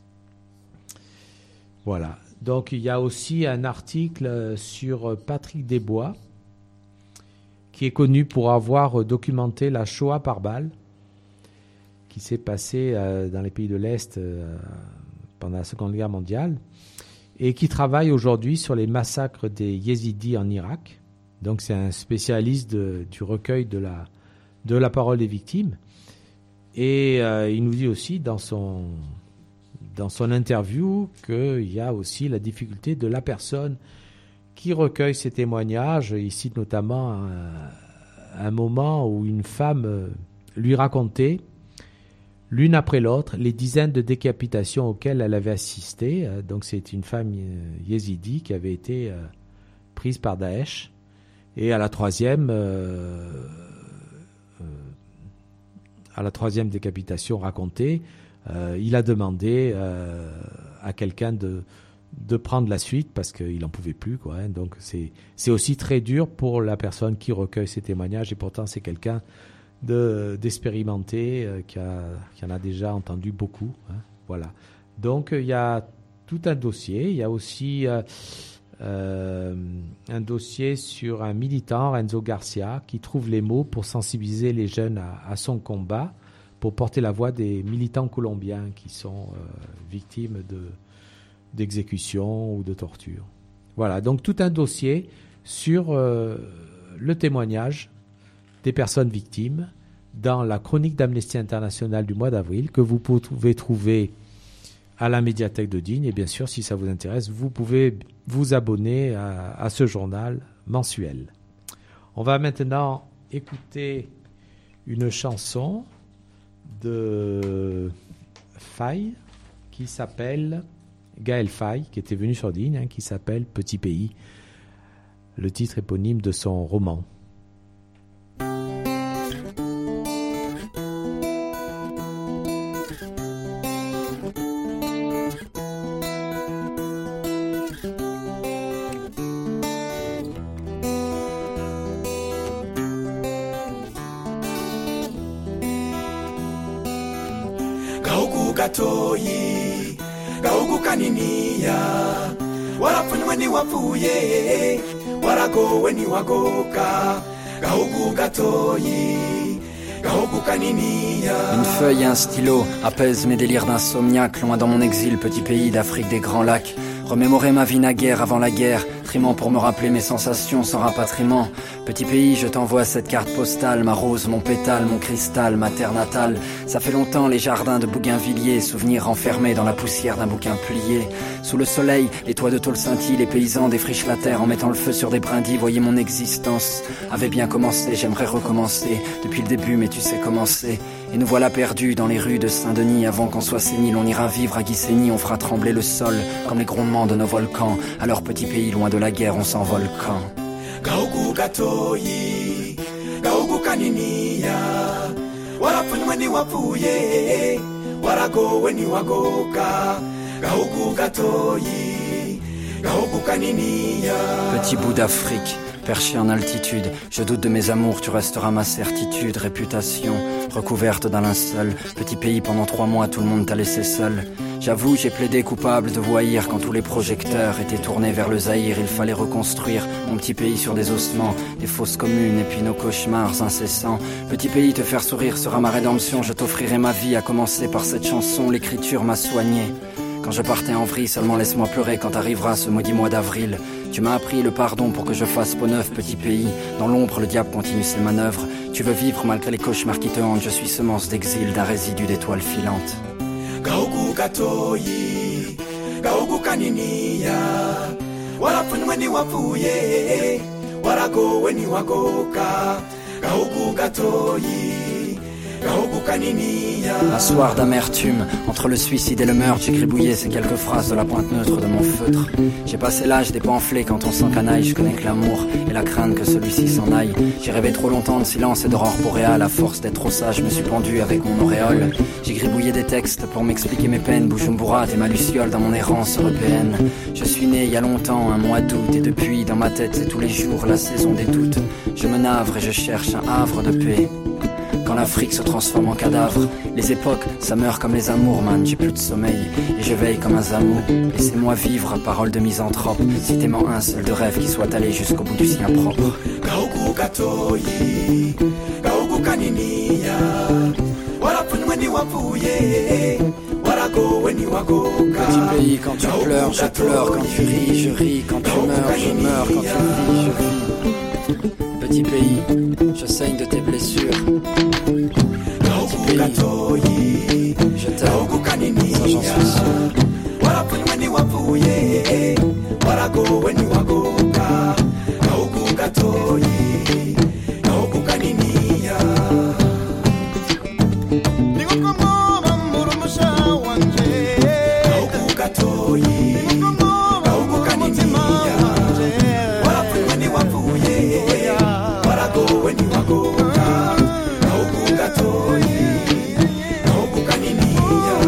Voilà. Donc il y a aussi un article sur Patrick Desbois, qui est connu pour avoir documenté la Shoah par balle, qui s'est passée euh, dans les pays de l'Est euh, pendant la Seconde Guerre mondiale, et qui travaille aujourd'hui sur les massacres des Yézidis en Irak. Donc c'est un spécialiste de, du recueil de la, de la parole des victimes. Et euh, il nous dit aussi dans son, dans son interview qu'il y a aussi la difficulté de la personne qui recueille ces témoignages. Il cite notamment un, un moment où une femme lui racontait, l'une après l'autre, les dizaines de décapitations auxquelles elle avait assisté. Donc c'est une femme yézidi qui avait été euh, prise par Daesh. Et à la troisième, euh, euh, à la troisième décapitation racontée, euh, il a demandé euh, à quelqu'un de, de prendre la suite parce qu'il n'en pouvait plus, quoi, hein. Donc c'est, c'est aussi très dur pour la personne qui recueille ces témoignages, et pourtant c'est quelqu'un de, d'expérimenté euh, qui, a, qui en a déjà entendu beaucoup, hein. Voilà. Donc il y a tout un dossier. Il y a aussi euh, Euh, un dossier sur un militant, Renzo Garcia, qui trouve les mots pour sensibiliser les jeunes à, à son combat, pour porter la voix des militants colombiens qui sont euh, victimes de, d'exécutions ou de torture. Voilà, donc tout un dossier sur euh, le témoignage des personnes victimes dans la chronique d'Amnesty International du mois d'avril, que vous pouvez trouver à la médiathèque de Digne. Et bien sûr, si ça vous intéresse, vous pouvez vous abonner à, à ce journal mensuel. On va maintenant écouter une chanson de Faye qui s'appelle, Gaël Faye, qui était venu sur Digne, hein, qui s'appelle Petit Pays, le titre éponyme de son roman. Gatoyi gaugu kaniniya warapfunywe niwapfuye waragowe niwagoka gaugu gatoyi gaugu kaniniya. Une feuille et un stylo apaisent mes délires d'insomniaque, loin dans mon exil, petit pays d'Afrique des grands lacs. Remémorer ma vie naguère avant la guerre, trimant pour me rappeler mes sensations sans rapatriement. Petit pays, je t'envoie cette carte postale, ma rose, mon pétale, mon cristal, ma terre natale. Ça fait longtemps les jardins de Bougainvilliers, souvenirs enfermés dans la poussière d'un bouquin plié. Sous le soleil, les toits de tôle scintillent, les paysans défrichent la terre en mettant le feu sur des brindilles. Voyez mon existence avait bien commencé, j'aimerais recommencer depuis le début, mais tu sais comment c'est. Et nous voilà perdus dans les rues de Saint-Denis. Avant qu'on soit sénile, on ira vivre à Guissény. On fera trembler le sol comme les grondements de nos volcans. Alors petit pays, loin de la guerre, on s'envole quand Gaugu gatoyi gaugu kaniniya warapfunywe niwapfuye waragowe niwagoka gaugu gatoyi gaugu kaniniya. Petit bout d'Afrique, perché en altitude, je doute de mes amours, tu resteras ma certitude. Réputation recouverte d'un linceul, petit pays pendant trois mois, tout le monde t'a laissé seul. J'avoue, j'ai plaidé coupable de voyir quand tous les projecteurs étaient tournés vers le Zaïre. Il fallait reconstruire mon petit pays sur des ossements, des fosses communes et puis nos cauchemars incessants. Petit pays, te faire sourire sera ma rédemption. Je t'offrirai ma vie, à commencer par cette chanson. L'écriture m'a soigné Quand je partais en vrille, seulement laisse-moi pleurer quand arrivera ce maudit mois d'avril. Tu m'as appris le pardon pour que je fasse peau neuve, petit pays. Dans l'ombre, le diable continue ses manœuvres. Tu veux vivre malgré les cauchemars qui te hantent. Je suis semence d'exil d'un résidu d'étoiles filantes. Gaugu gatoyi, gaugu kaniniya, warapun weni wapuye, warago weni wagoka, gaugu gatoyi, gaugu kaniniya. Un soir d'amertume, entre le suicide et le meurtre, j'ai gribouillé ces quelques phrases de la pointe neutre de mon feutre. J'ai passé l'âge des pamphlets quand on s'encanaille. Je connais que l'amour et la crainte que celui-ci s'en aille. J'ai rêvé trop longtemps de silence et d'aurore boréale. À force d'être trop sage, je me suis pendu avec mon auréole. J'ai gribouillé des textes pour m'expliquer mes peines. Bujumbura et ma luciole dans mon errance européenne. Je suis né il y a longtemps, un mois d'août. Et depuis, dans ma tête, c'est tous les jours la saison des doutes. Je me navre et je cherche un havre de paix. Quand l'Afrique se transforme en cadavre, les époques, ça meurt comme les amours, man. J'ai plus de sommeil et je veille comme un zamou. Laissez-moi vivre, parole de misanthrope. Citez-moi un seul de rêve qui soit allé jusqu'au bout du sien propre. Gaugu gatoyi, gaugu kaniniya, warapun weni wapuye, warago weni wagoka. Petit pays, quand tu pleures, je pleure. Quand tu ris, je ris. Quand tu meurs, je meurs. Quand tu vis, je vis. Petit pays, je saigne de tes blessures. Petit pays, je t'aime, ça j'en suis sûr. Warapun weni wapuye, warago weni wagoka, gaugu gatoyi, gaugu kaniniya. Ningokoma murumusha wanje, gaugu gatoyi, gaugu kaniniya. Warapun weni wapuye, warago weni wagoka, gaugu gatoyi, gaugu kaniniya.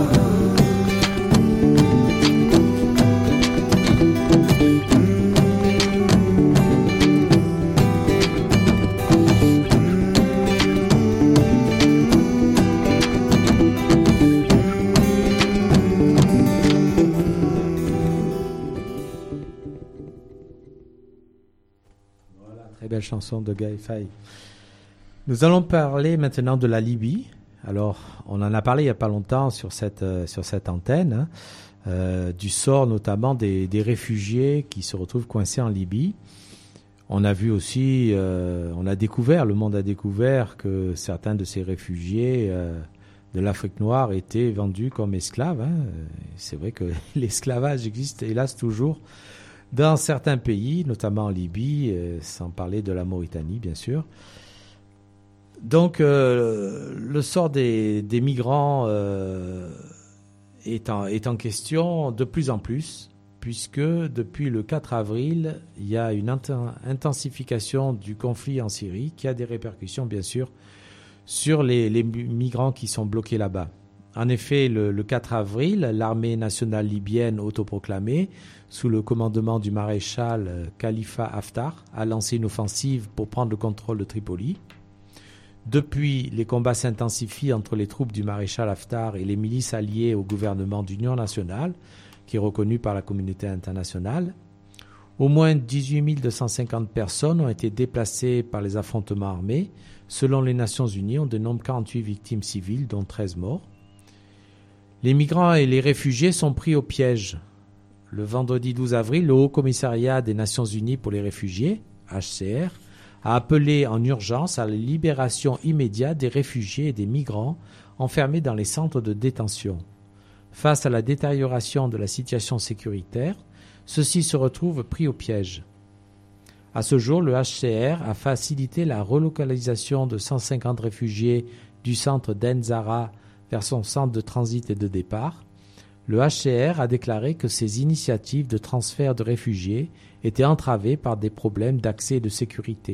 Très belle chanson de Gaël Faye. Nous allons parler maintenant de la Libye. Alors, on en a parlé il n'y a pas longtemps sur cette, euh, sur cette antenne, hein, euh, du sort notamment des, des réfugiés qui se retrouvent coincés en Libye. On a vu aussi, euh, on a découvert, le monde a découvert que certains de ces réfugiés euh, de l'Afrique noire étaient vendus comme esclaves. Hein. C'est vrai que l'esclavage existe, hélas, toujours dans certains pays, notamment en Libye, euh, sans parler de la Mauritanie, bien sûr. Donc, euh, le sort des, des migrants euh, est, en, est en question de plus en plus, puisque depuis le quatre avril, il y a une int- intensification du conflit en Syrie qui a des répercussions, bien sûr, sur les, les migrants qui sont bloqués là-bas. En effet, le, le quatre avril, l'armée nationale libyenne autoproclamée, sous le commandement du maréchal Khalifa Haftar, a lancé une offensive pour prendre le contrôle de Tripoli. Depuis, les combats s'intensifient entre les troupes du maréchal Haftar et les milices alliées au gouvernement d'union nationale, qui est reconnu par la communauté internationale. Au moins dix-huit mille deux cent cinquante personnes ont été déplacées par les affrontements armés. Selon les Nations Unies, on dénombre quarante-huit victimes civiles, dont treize morts. Les migrants et les réfugiés sont pris au piège. Le vendredi douze avril, le Haut Commissariat des Nations Unies pour les réfugiés, H C R, a appelé en urgence à la libération immédiate des réfugiés et des migrants enfermés dans les centres de détention. Face à la détérioration de la situation sécuritaire, ceux-ci se retrouvent pris au piège. À ce jour, le H C R a facilité la relocalisation de cent cinquante réfugiés du centre d'Enzara vers son centre de transit et de départ. Le H C R a déclaré que ces initiatives de transfert de réfugiés étaient entravées par des problèmes d'accès et de sécurité.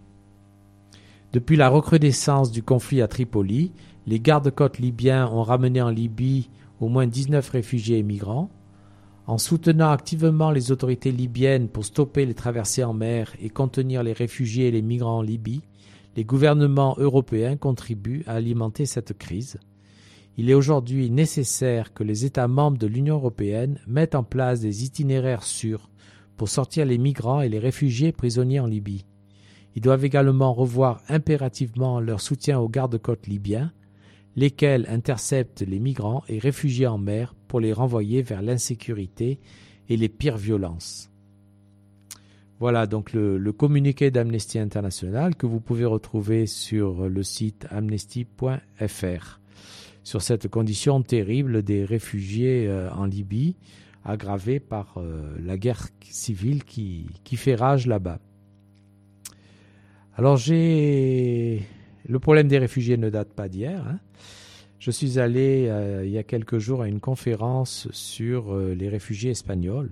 Depuis la recrudescence du conflit à Tripoli, les gardes-côtes libyens ont ramené en Libye au moins dix-neuf réfugiés et migrants. En soutenant activement les autorités libyennes pour stopper les traversées en mer et contenir les réfugiés et les migrants en Libye, les gouvernements européens contribuent à alimenter cette crise. Il est aujourd'hui nécessaire que les États membres de l'Union européenne mettent en place des itinéraires sûrs pour sortir les migrants et les réfugiés prisonniers en Libye. Ils doivent également revoir impérativement leur soutien aux gardes-côtes libyens. lesquels interceptent les migrants et réfugiés en mer pour les renvoyer vers l'insécurité et les pires violences. Voilà donc le, le communiqué d'Amnesty International que vous pouvez retrouver sur le site amnesty point f r sur cette condition terrible des réfugiés euh, en Libye, aggravée par euh, la guerre civile qui, qui fait rage là-bas. Alors j'ai... Le problème des réfugiés ne date pas d'hier. Hein. Je suis allé euh, il y a quelques jours à une conférence sur euh, les réfugiés espagnols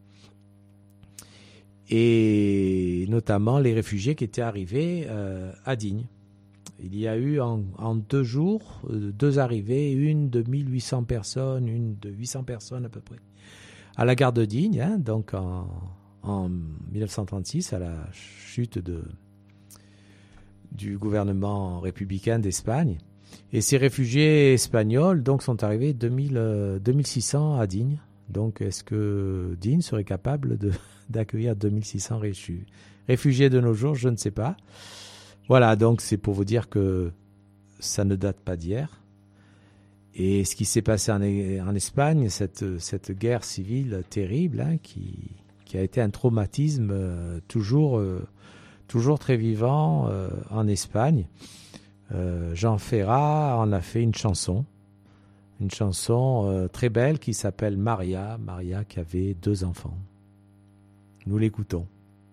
et notamment les réfugiés qui étaient arrivés euh, à Digne. Il y a eu en, en deux jours euh, deux arrivées, une de mille huit cents personnes, une de huit cents personnes à peu près, à la gare de Digne, hein, donc en, en mille neuf cent trente-six, à la chute de, du gouvernement républicain d'Espagne. Et ces réfugiés espagnols donc, sont arrivés deux mille, euh, deux mille six cents à Digne. Donc est-ce que Digne serait capable de, d'accueillir deux mille six cents réfugiés, réfugiés de nos jours? Je ne sais pas. Voilà, donc c'est pour vous dire que ça ne date pas d'hier. Et ce qui s'est passé en, en Espagne, cette, cette guerre civile terrible, hein, qui, qui a été un traumatisme euh, toujours, euh, toujours très vivant euh, en Espagne. Euh, Jean Ferrat en a fait une chanson, une chanson euh, très belle qui s'appelle Maria, Maria qui avait deux enfants. Nous l'écoutons.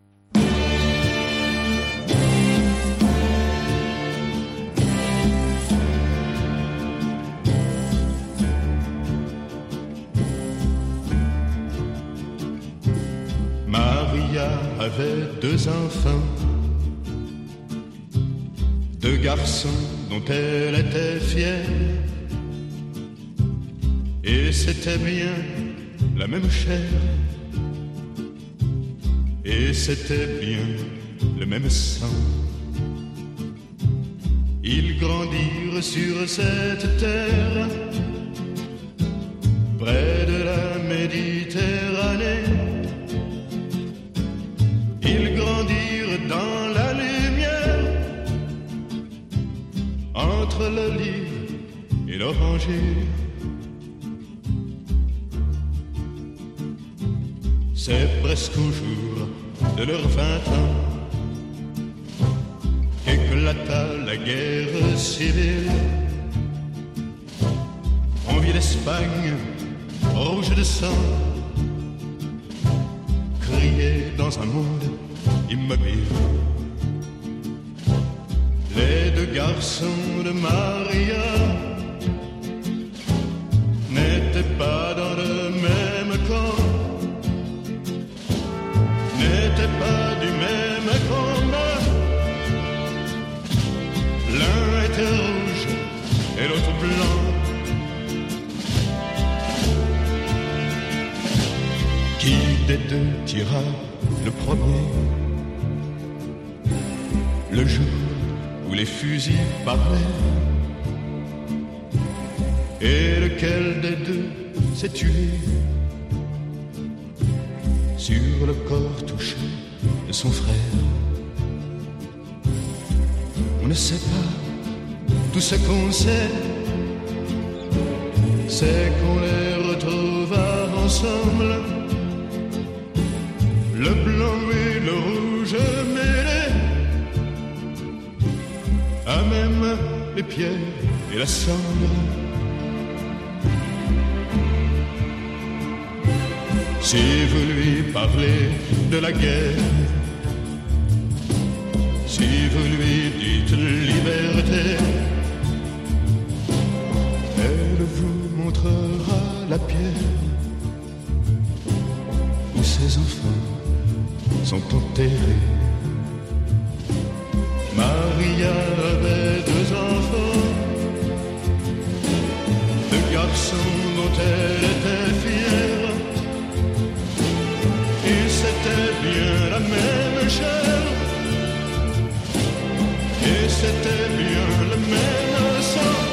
Maria avait deux enfants, deux garçons dont elle était fière, et c'était bien la même chair, et c'était bien le même sang. Ils grandirent sur cette terre, près de la Méditerranée. Ils grandirent dans la lumière, entre l'olive et l'oranger. C'est presque au jour de leurs vingt ans qu'éclata la guerre civile. On vit l'Espagne rouge de sang, crier dans un monde immobile. Les deux garçons de Maria n'étaient pas dans le même camp, n'étaient pas du même combat. L'un était rouge et l'autre blanc. Qui des deux tira le premier? Le jour où les fusils parlaient. Et lequel des deux s'est tué sur le corps touché de son frère? On ne sait pas. Tout ce qu'on sait, c'est qu'on les retrouva ensemble, le blanc et le rouge mêlés, à même les pierres et la cendre. Si vous lui parlez de la guerre, si vous lui dites liberté, elle vous montrera la pierre où ses enfants sont enterrés. Maria avait deux enfants, deux garçons dont elle était fière, et c'était bien la même chair, et c'était bien le même sang.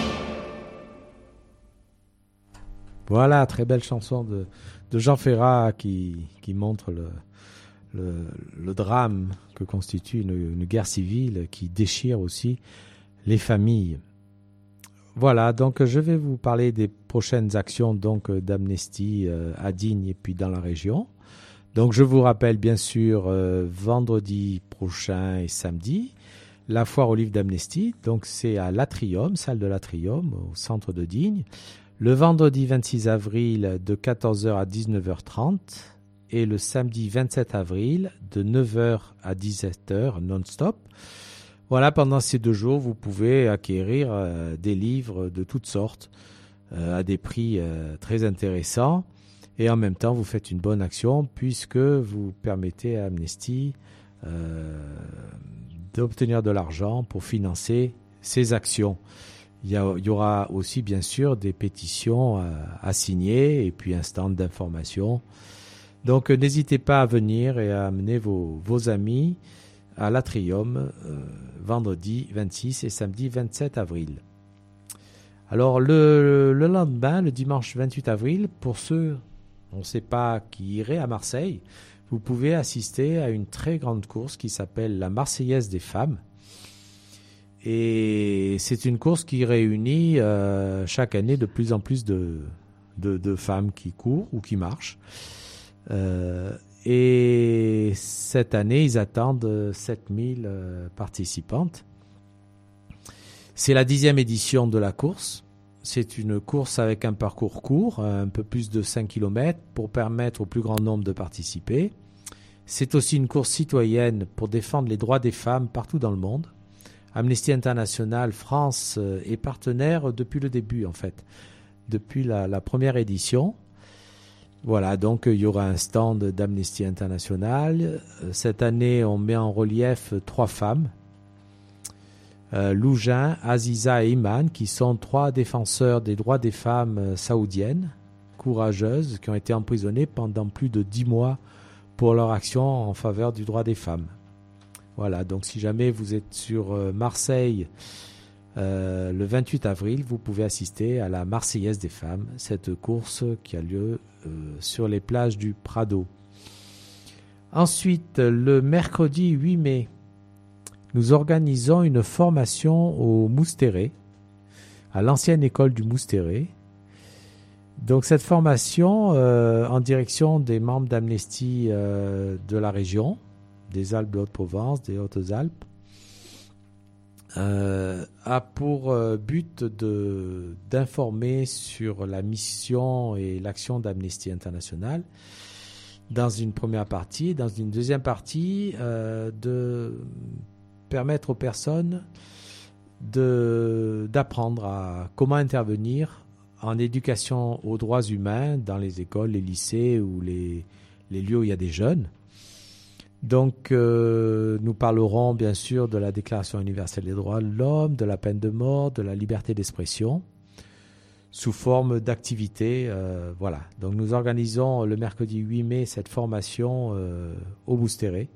Voilà, très belle chanson de, de Jean Ferrat qui, qui montre le, le, le drame que constitue une, une guerre civile qui déchire aussi les familles. Voilà, donc je vais vous parler des prochaines actions donc d'Amnesty euh, à Digne et puis dans la région. Donc je vous rappelle bien sûr euh, vendredi prochain et samedi la foire aux livres d'Amnesty. Donc c'est à l'Atrium, salle de l'Atrium au centre de Digne. Le vendredi vingt-six avril de quatorze heures à dix-neuf heures trente et le samedi vingt-sept avril de neuf heures à dix-sept heures non-stop. Voilà, pendant ces deux jours, vous pouvez acquérir euh, des livres de toutes sortes euh, à des prix euh, très intéressants et en même temps, vous faites une bonne action puisque vous permettez à Amnesty euh, d'obtenir de l'argent pour financer ces actions. Il y, a, il y aura aussi bien sûr des pétitions à, à signer et puis un stand d'information. Donc euh, n'hésitez pas à venir et à amener vos, vos amis à l'Atrium euh, vendredi vingt-six et samedi vingt-sept avril. Alors le, le lendemain, le dimanche vingt-huit avril, pour ceux, on ne sait pas qui irait à Marseille, vous pouvez assister à une très grande course qui s'appelle la Marseillaise des femmes. Et c'est une course qui réunit euh, chaque année de plus en plus de, de, de femmes qui courent ou qui marchent. Euh, Et cette année, ils attendent sept mille euh, participantes. C'est la dixième édition de la course. C'est une course avec un parcours court, un peu plus de cinq kilomètres, pour permettre au plus grand nombre de participer. C'est aussi une course citoyenne pour défendre les droits des femmes partout dans le monde. Amnesty International France est partenaire depuis le début, en fait, depuis la, la première édition. Voilà, donc il y aura un stand d'Amnesty International. Cette année, on met en relief trois femmes, euh, Loujain, Aziza et Iman, qui sont trois défenseurs des droits des femmes saoudiennes, courageuses, qui ont été emprisonnées pendant plus de dix mois pour leur action en faveur du droit des femmes. Voilà, donc si jamais vous êtes sur Marseille euh, le vingt-huit avril, vous pouvez assister à la Marseillaise des femmes, cette course qui a lieu euh, sur les plages du Prado. Ensuite, le mercredi huit mai, nous organisons une formation au Moustéré, à l'ancienne école du Moustéré. Donc cette formation euh, en direction des membres d'Amnesty euh, de la région, des Alpes de Haute-Provence, des Hautes-Alpes, euh, a pour euh, but de, d'informer sur la mission et l'action d'Amnesty International dans une première partie. Dans une deuxième partie, euh, de permettre aux personnes de, d'apprendre à comment intervenir en éducation aux droits humains dans les écoles, les lycées ou les, les lieux où il y a des jeunes. Donc, euh, nous parlerons bien sûr de la Déclaration universelle des droits de l'homme, de la peine de mort, de la liberté d'expression, sous forme d'activités. Euh, voilà. Donc, nous organisons le mercredi huit mai cette formation euh, au Moustéré,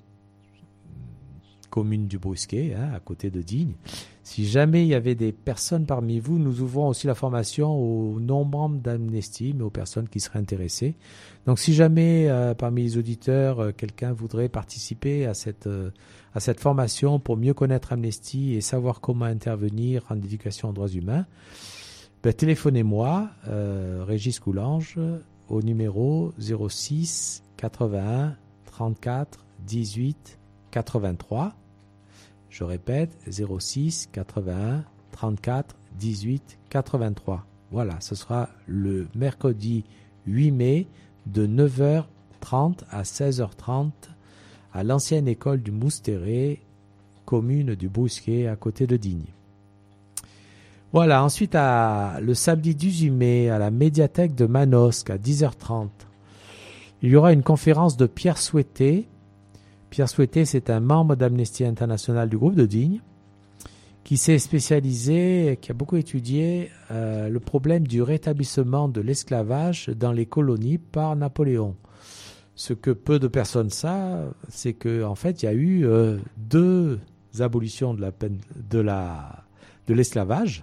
commune du Brusquet, hein, à côté de Digne. Si jamais il y avait des personnes parmi vous, nous ouvrons aussi la formation aux non-membres d'Amnesty, mais aux personnes qui seraient intéressées. Donc si jamais euh, parmi les auditeurs, euh, quelqu'un voudrait participer à cette, euh, à cette formation pour mieux connaître Amnesty et savoir comment intervenir en éducation aux droits humains, ben, téléphonez-moi, euh, Régis Coulange, au numéro zéro six quatre-vingt-un trente-quatre dix-huit quatre-vingt-trois. Je répète, zéro six quatre-vingt-un trente-quatre dix-huit quatre-vingt-trois. Voilà, ce sera le mercredi huit mai de neuf heures trente à seize heures trente à l'ancienne école du Moustéré, commune du Brusquet, à côté de Digne. Voilà, ensuite à, le samedi dix-huit mai à la médiathèque de Manosque à dix heures trente, il y aura une conférence de Pierre Souhaité. Pierre Souhaité, c'est un membre d'Amnesty International du groupe de Digne qui s'est spécialisé, qui a beaucoup étudié euh, le problème du rétablissement de l'esclavage dans les colonies par Napoléon. Ce que peu de personnes savent, c'est qu'en en fait, il y a eu euh, deux abolitions de la peine, de la, de l'esclavage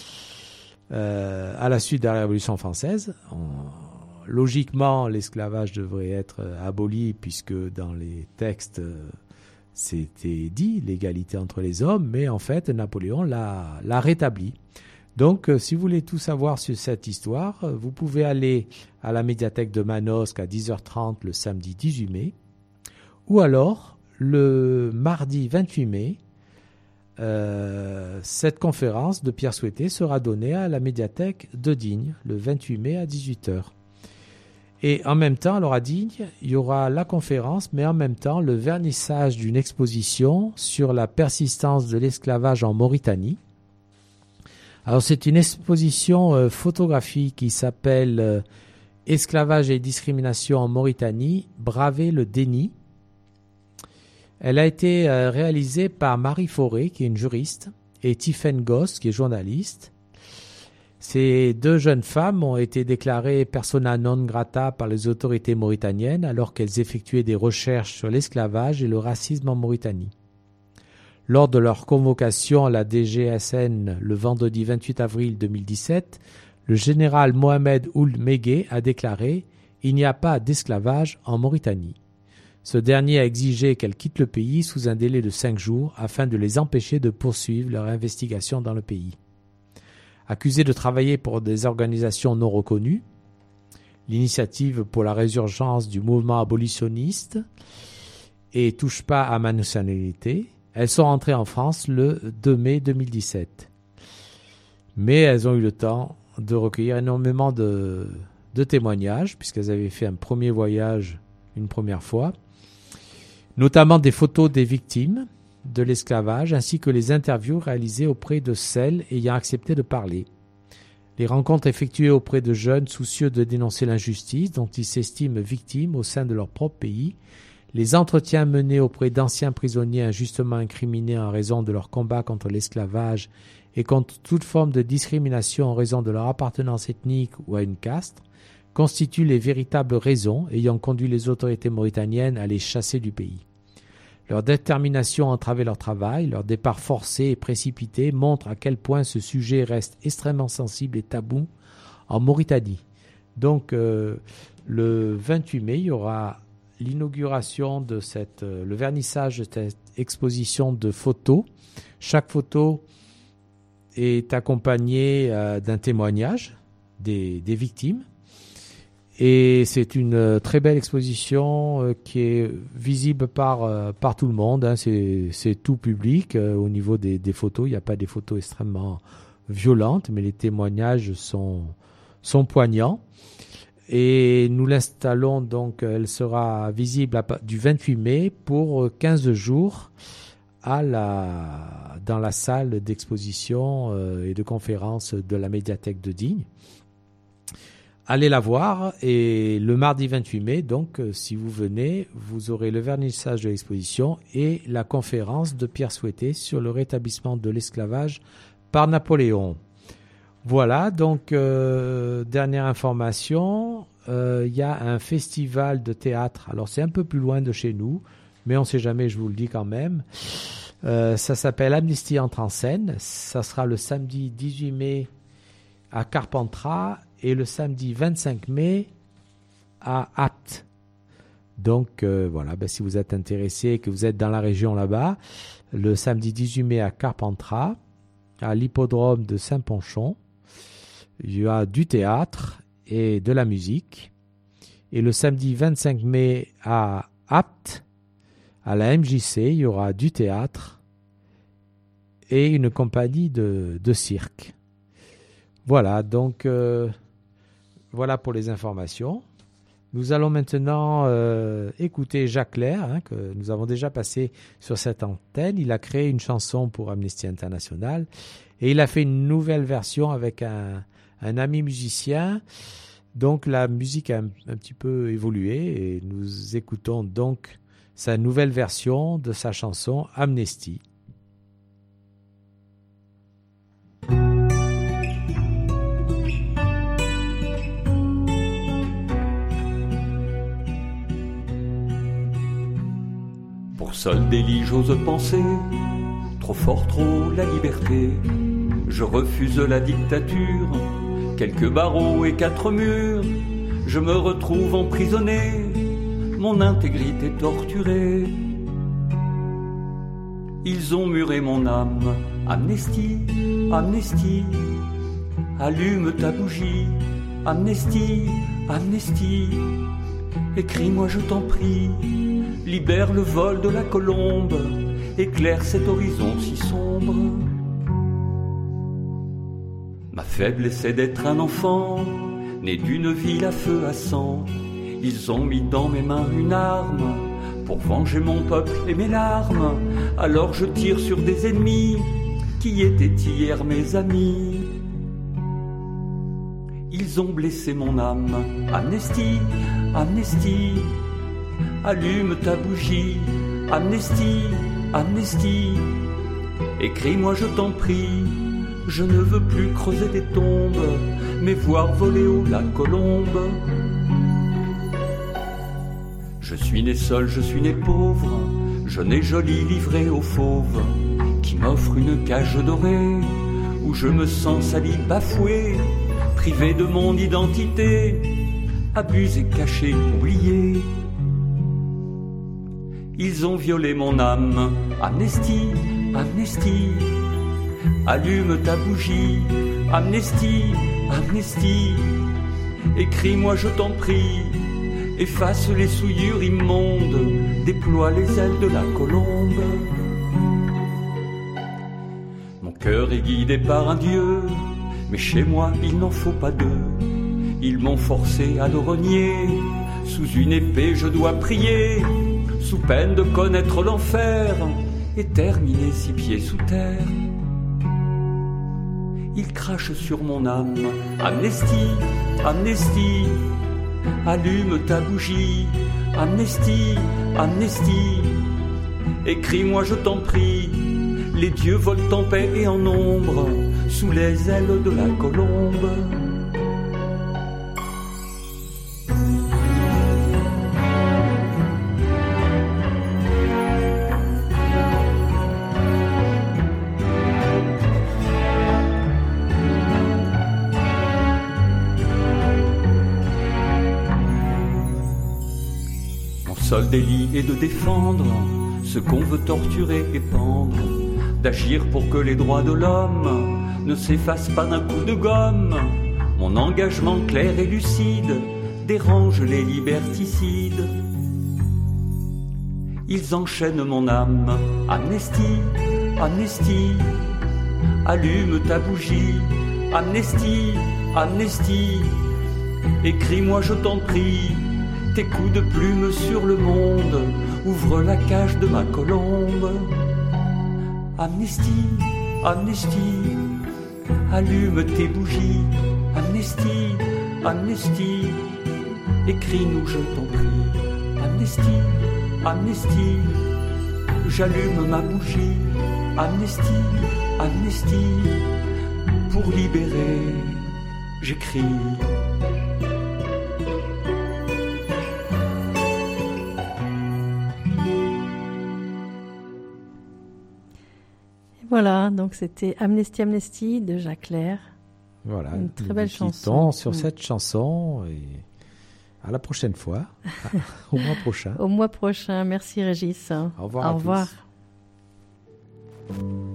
euh, à la suite de la Révolution française. On, Logiquement, l'esclavage devrait être aboli puisque dans les textes, c'était dit l'égalité entre les hommes, mais en fait, Napoléon l'a, l'a rétabli. Donc, euh, si vous voulez tout savoir sur cette histoire, euh, vous pouvez aller à la médiathèque de Manosque à dix heures trente le samedi dix-huit mai, ou alors le mardi vingt-huit mai, euh, cette conférence de Pierre Souhaité sera donnée à la médiathèque de Digne le vingt-huit mai à dix-huit heures. Et en même temps, alors à Digne, il y aura la conférence, mais en même temps le vernissage d'une exposition sur la persistance de l'esclavage en Mauritanie. Alors c'est une exposition euh, photographique qui s'appelle euh, Esclavage et discrimination en Mauritanie, braver le déni. Elle a été euh, réalisée par Marie Fauré, qui est une juriste, et Tiffaine Goss, qui est journaliste. Ces deux jeunes femmes ont été déclarées persona non grata par les autorités mauritaniennes alors qu'elles effectuaient des recherches sur l'esclavage et le racisme en Mauritanie. Lors de leur convocation à la D G S N le vendredi vingt-huit avril deux mille dix-sept, le général Mohamed Ould Megué a déclaré « Il n'y a pas d'esclavage en Mauritanie ». Ce dernier a exigé qu'elles quittent le pays sous un délai de cinq jours afin de les empêcher de poursuivre leur investigation dans le pays. Accusées de travailler pour des organisations non reconnues, l'Initiative pour la résurgence du mouvement abolitionniste et Touche pas à ma nationalité, elles sont rentrées en France le deux mai deux mille dix-sept. Mais elles ont eu le temps de recueillir énormément de, de témoignages, puisqu'elles avaient fait un premier voyage une première fois, notamment des photos des victimes de l'esclavage, ainsi que les interviews réalisées auprès de celles ayant accepté de parler. Les rencontres effectuées auprès de jeunes soucieux de dénoncer l'injustice dont ils s'estiment victimes au sein de leur propre pays, les entretiens menés auprès d'anciens prisonniers injustement incriminés en raison de leur combat contre l'esclavage et contre toute forme de discrimination en raison de leur appartenance ethnique ou à une caste, constituent les véritables raisons ayant conduit les autorités mauritaniennes à les chasser du pays. Leur détermination à entraver leur travail, leur départ forcé et précipité montrent à quel point ce sujet reste extrêmement sensible et tabou en Mauritanie. Donc, euh, le vingt-huit mai, il y aura l'inauguration de cette, euh, le vernissage de cette exposition de photos. Chaque photo est accompagnée euh, d'un témoignage des, des victimes. Et c'est une très belle exposition euh, qui est visible par, euh, par tout le monde. Hein. C'est, c'est tout public. Euh, au niveau des, des photos, il n'y a pas des photos extrêmement violentes, mais les témoignages sont, sont poignants. Et nous l'installons donc, elle sera visible à, du vingt-huit mai pour quinze jours à la, dans la salle d'exposition euh, et de conférence de la médiathèque de Digne. Allez la voir, et le mardi vingt-huit mai, donc, si vous venez, vous aurez le vernissage de l'exposition et la conférence de Pierre Souhaité sur le rétablissement de l'esclavage par Napoléon. Voilà, donc, euh, dernière information, euh, il y a un festival de théâtre. Alors, c'est un peu plus loin de chez nous, mais on ne sait jamais, je vous le dis quand même. Euh, ça s'appelle Amnesty entre en scène. Ça sera le samedi dix-huit mai à Carpentras et le samedi vingt-cinq mai à Apt. Donc euh, voilà, ben, si vous êtes intéressé et que vous êtes dans la région là-bas, le samedi dix-huit mai à Carpentras, à l'hippodrome de Saint-Ponchon, il y a du théâtre et de la musique. Et le samedi vingt-cinq mai à Apt, à la M J C, il y aura du théâtre et une compagnie de, de cirque. Voilà, donc euh, voilà pour les informations. Nous allons maintenant euh, écouter Jacques Ler, hein, que nous avons déjà passé sur cette antenne. Il a créé une chanson pour Amnesty International et il a fait une nouvelle version avec un, un ami musicien. Donc la musique a un, un petit peu évolué et nous écoutons donc sa nouvelle version de sa chanson Amnesty. Pour solder lit, j'ose penser, trop fort, trop la liberté. Je refuse la dictature, quelques barreaux et quatre murs. Je me retrouve emprisonné, mon intégrité torturée. Ils ont muré mon âme, amnesty, amnesty. allume ta bougie. Amnesty, Amnesty, écris-moi je t'en prie. Libère le vol de la colombe, éclaire cet horizon si sombre. Ma faiblesse est d'être un enfant, né d'une ville à feu à sang. Ils ont mis dans mes mains une arme, pour venger mon peuple et mes larmes. Alors je tire sur des ennemis, qui étaient hier mes amis. Ils ont blessé mon âme. Amnesty, Amnesty, allume ta bougie. Amnesty, Amnesty, écris-moi je t'en prie. Je ne veux plus creuser des tombes, mais voir voler haut la colombe. Je suis né seul, je suis né pauvre, je n'ai joli livré aux fauves, qui m'offre une cage dorée, où je me sens sali, bafoué, privé de mon identité, abusé, caché, oublié. Ils ont violé mon âme. Amnesty, Amnesty, allume ta bougie. Amnesty, Amnesty, écris-moi je t'en prie. Efface les souillures immondes, déploie les ailes de la colombe. Mon cœur est guidé par un Dieu, mais chez moi il n'en faut pas deux. Ils m'ont forcé à le renier, sous une épée je dois prier, sous peine de connaître l'enfer, et terminer six pieds sous terre. Ils crachent sur mon âme. Amnesty, Amnesty, allume ta bougie. Amnesty, Amnesty, écris-moi je t'en prie. Les dieux volent en paix et en ombre, sous les ailes de la colombe. Mon seul délit est de défendre ce qu'on veut torturer et pendre, d'agir pour que les droits de l'homme ne s'effacent pas d'un coup de gomme. Mon engagement clair et lucide dérange les liberticides. Ils enchaînent mon âme. Amnesty, Amnesty, allume ta bougie. Amnesty, Amnesty, écris-moi je t'en prie. Tes coups de plume sur le monde, ouvre la cage de ma colombe. Amnesty, Amnesty, allume tes bougies. Amnesty, Amnesty, écris-nous je t'en prie. Amnesty, Amnesty, j'allume ma bougie. Amnesty, Amnesty, pour libérer, j'écris. Voilà, donc c'était Amnesty Amnesty de Jacques Lair. Voilà, une très belle chanson. Quittons sur mmh. cette chanson et à la prochaine fois, au mois prochain. Au mois prochain, merci Régis. Au revoir. Au revoir. Tous.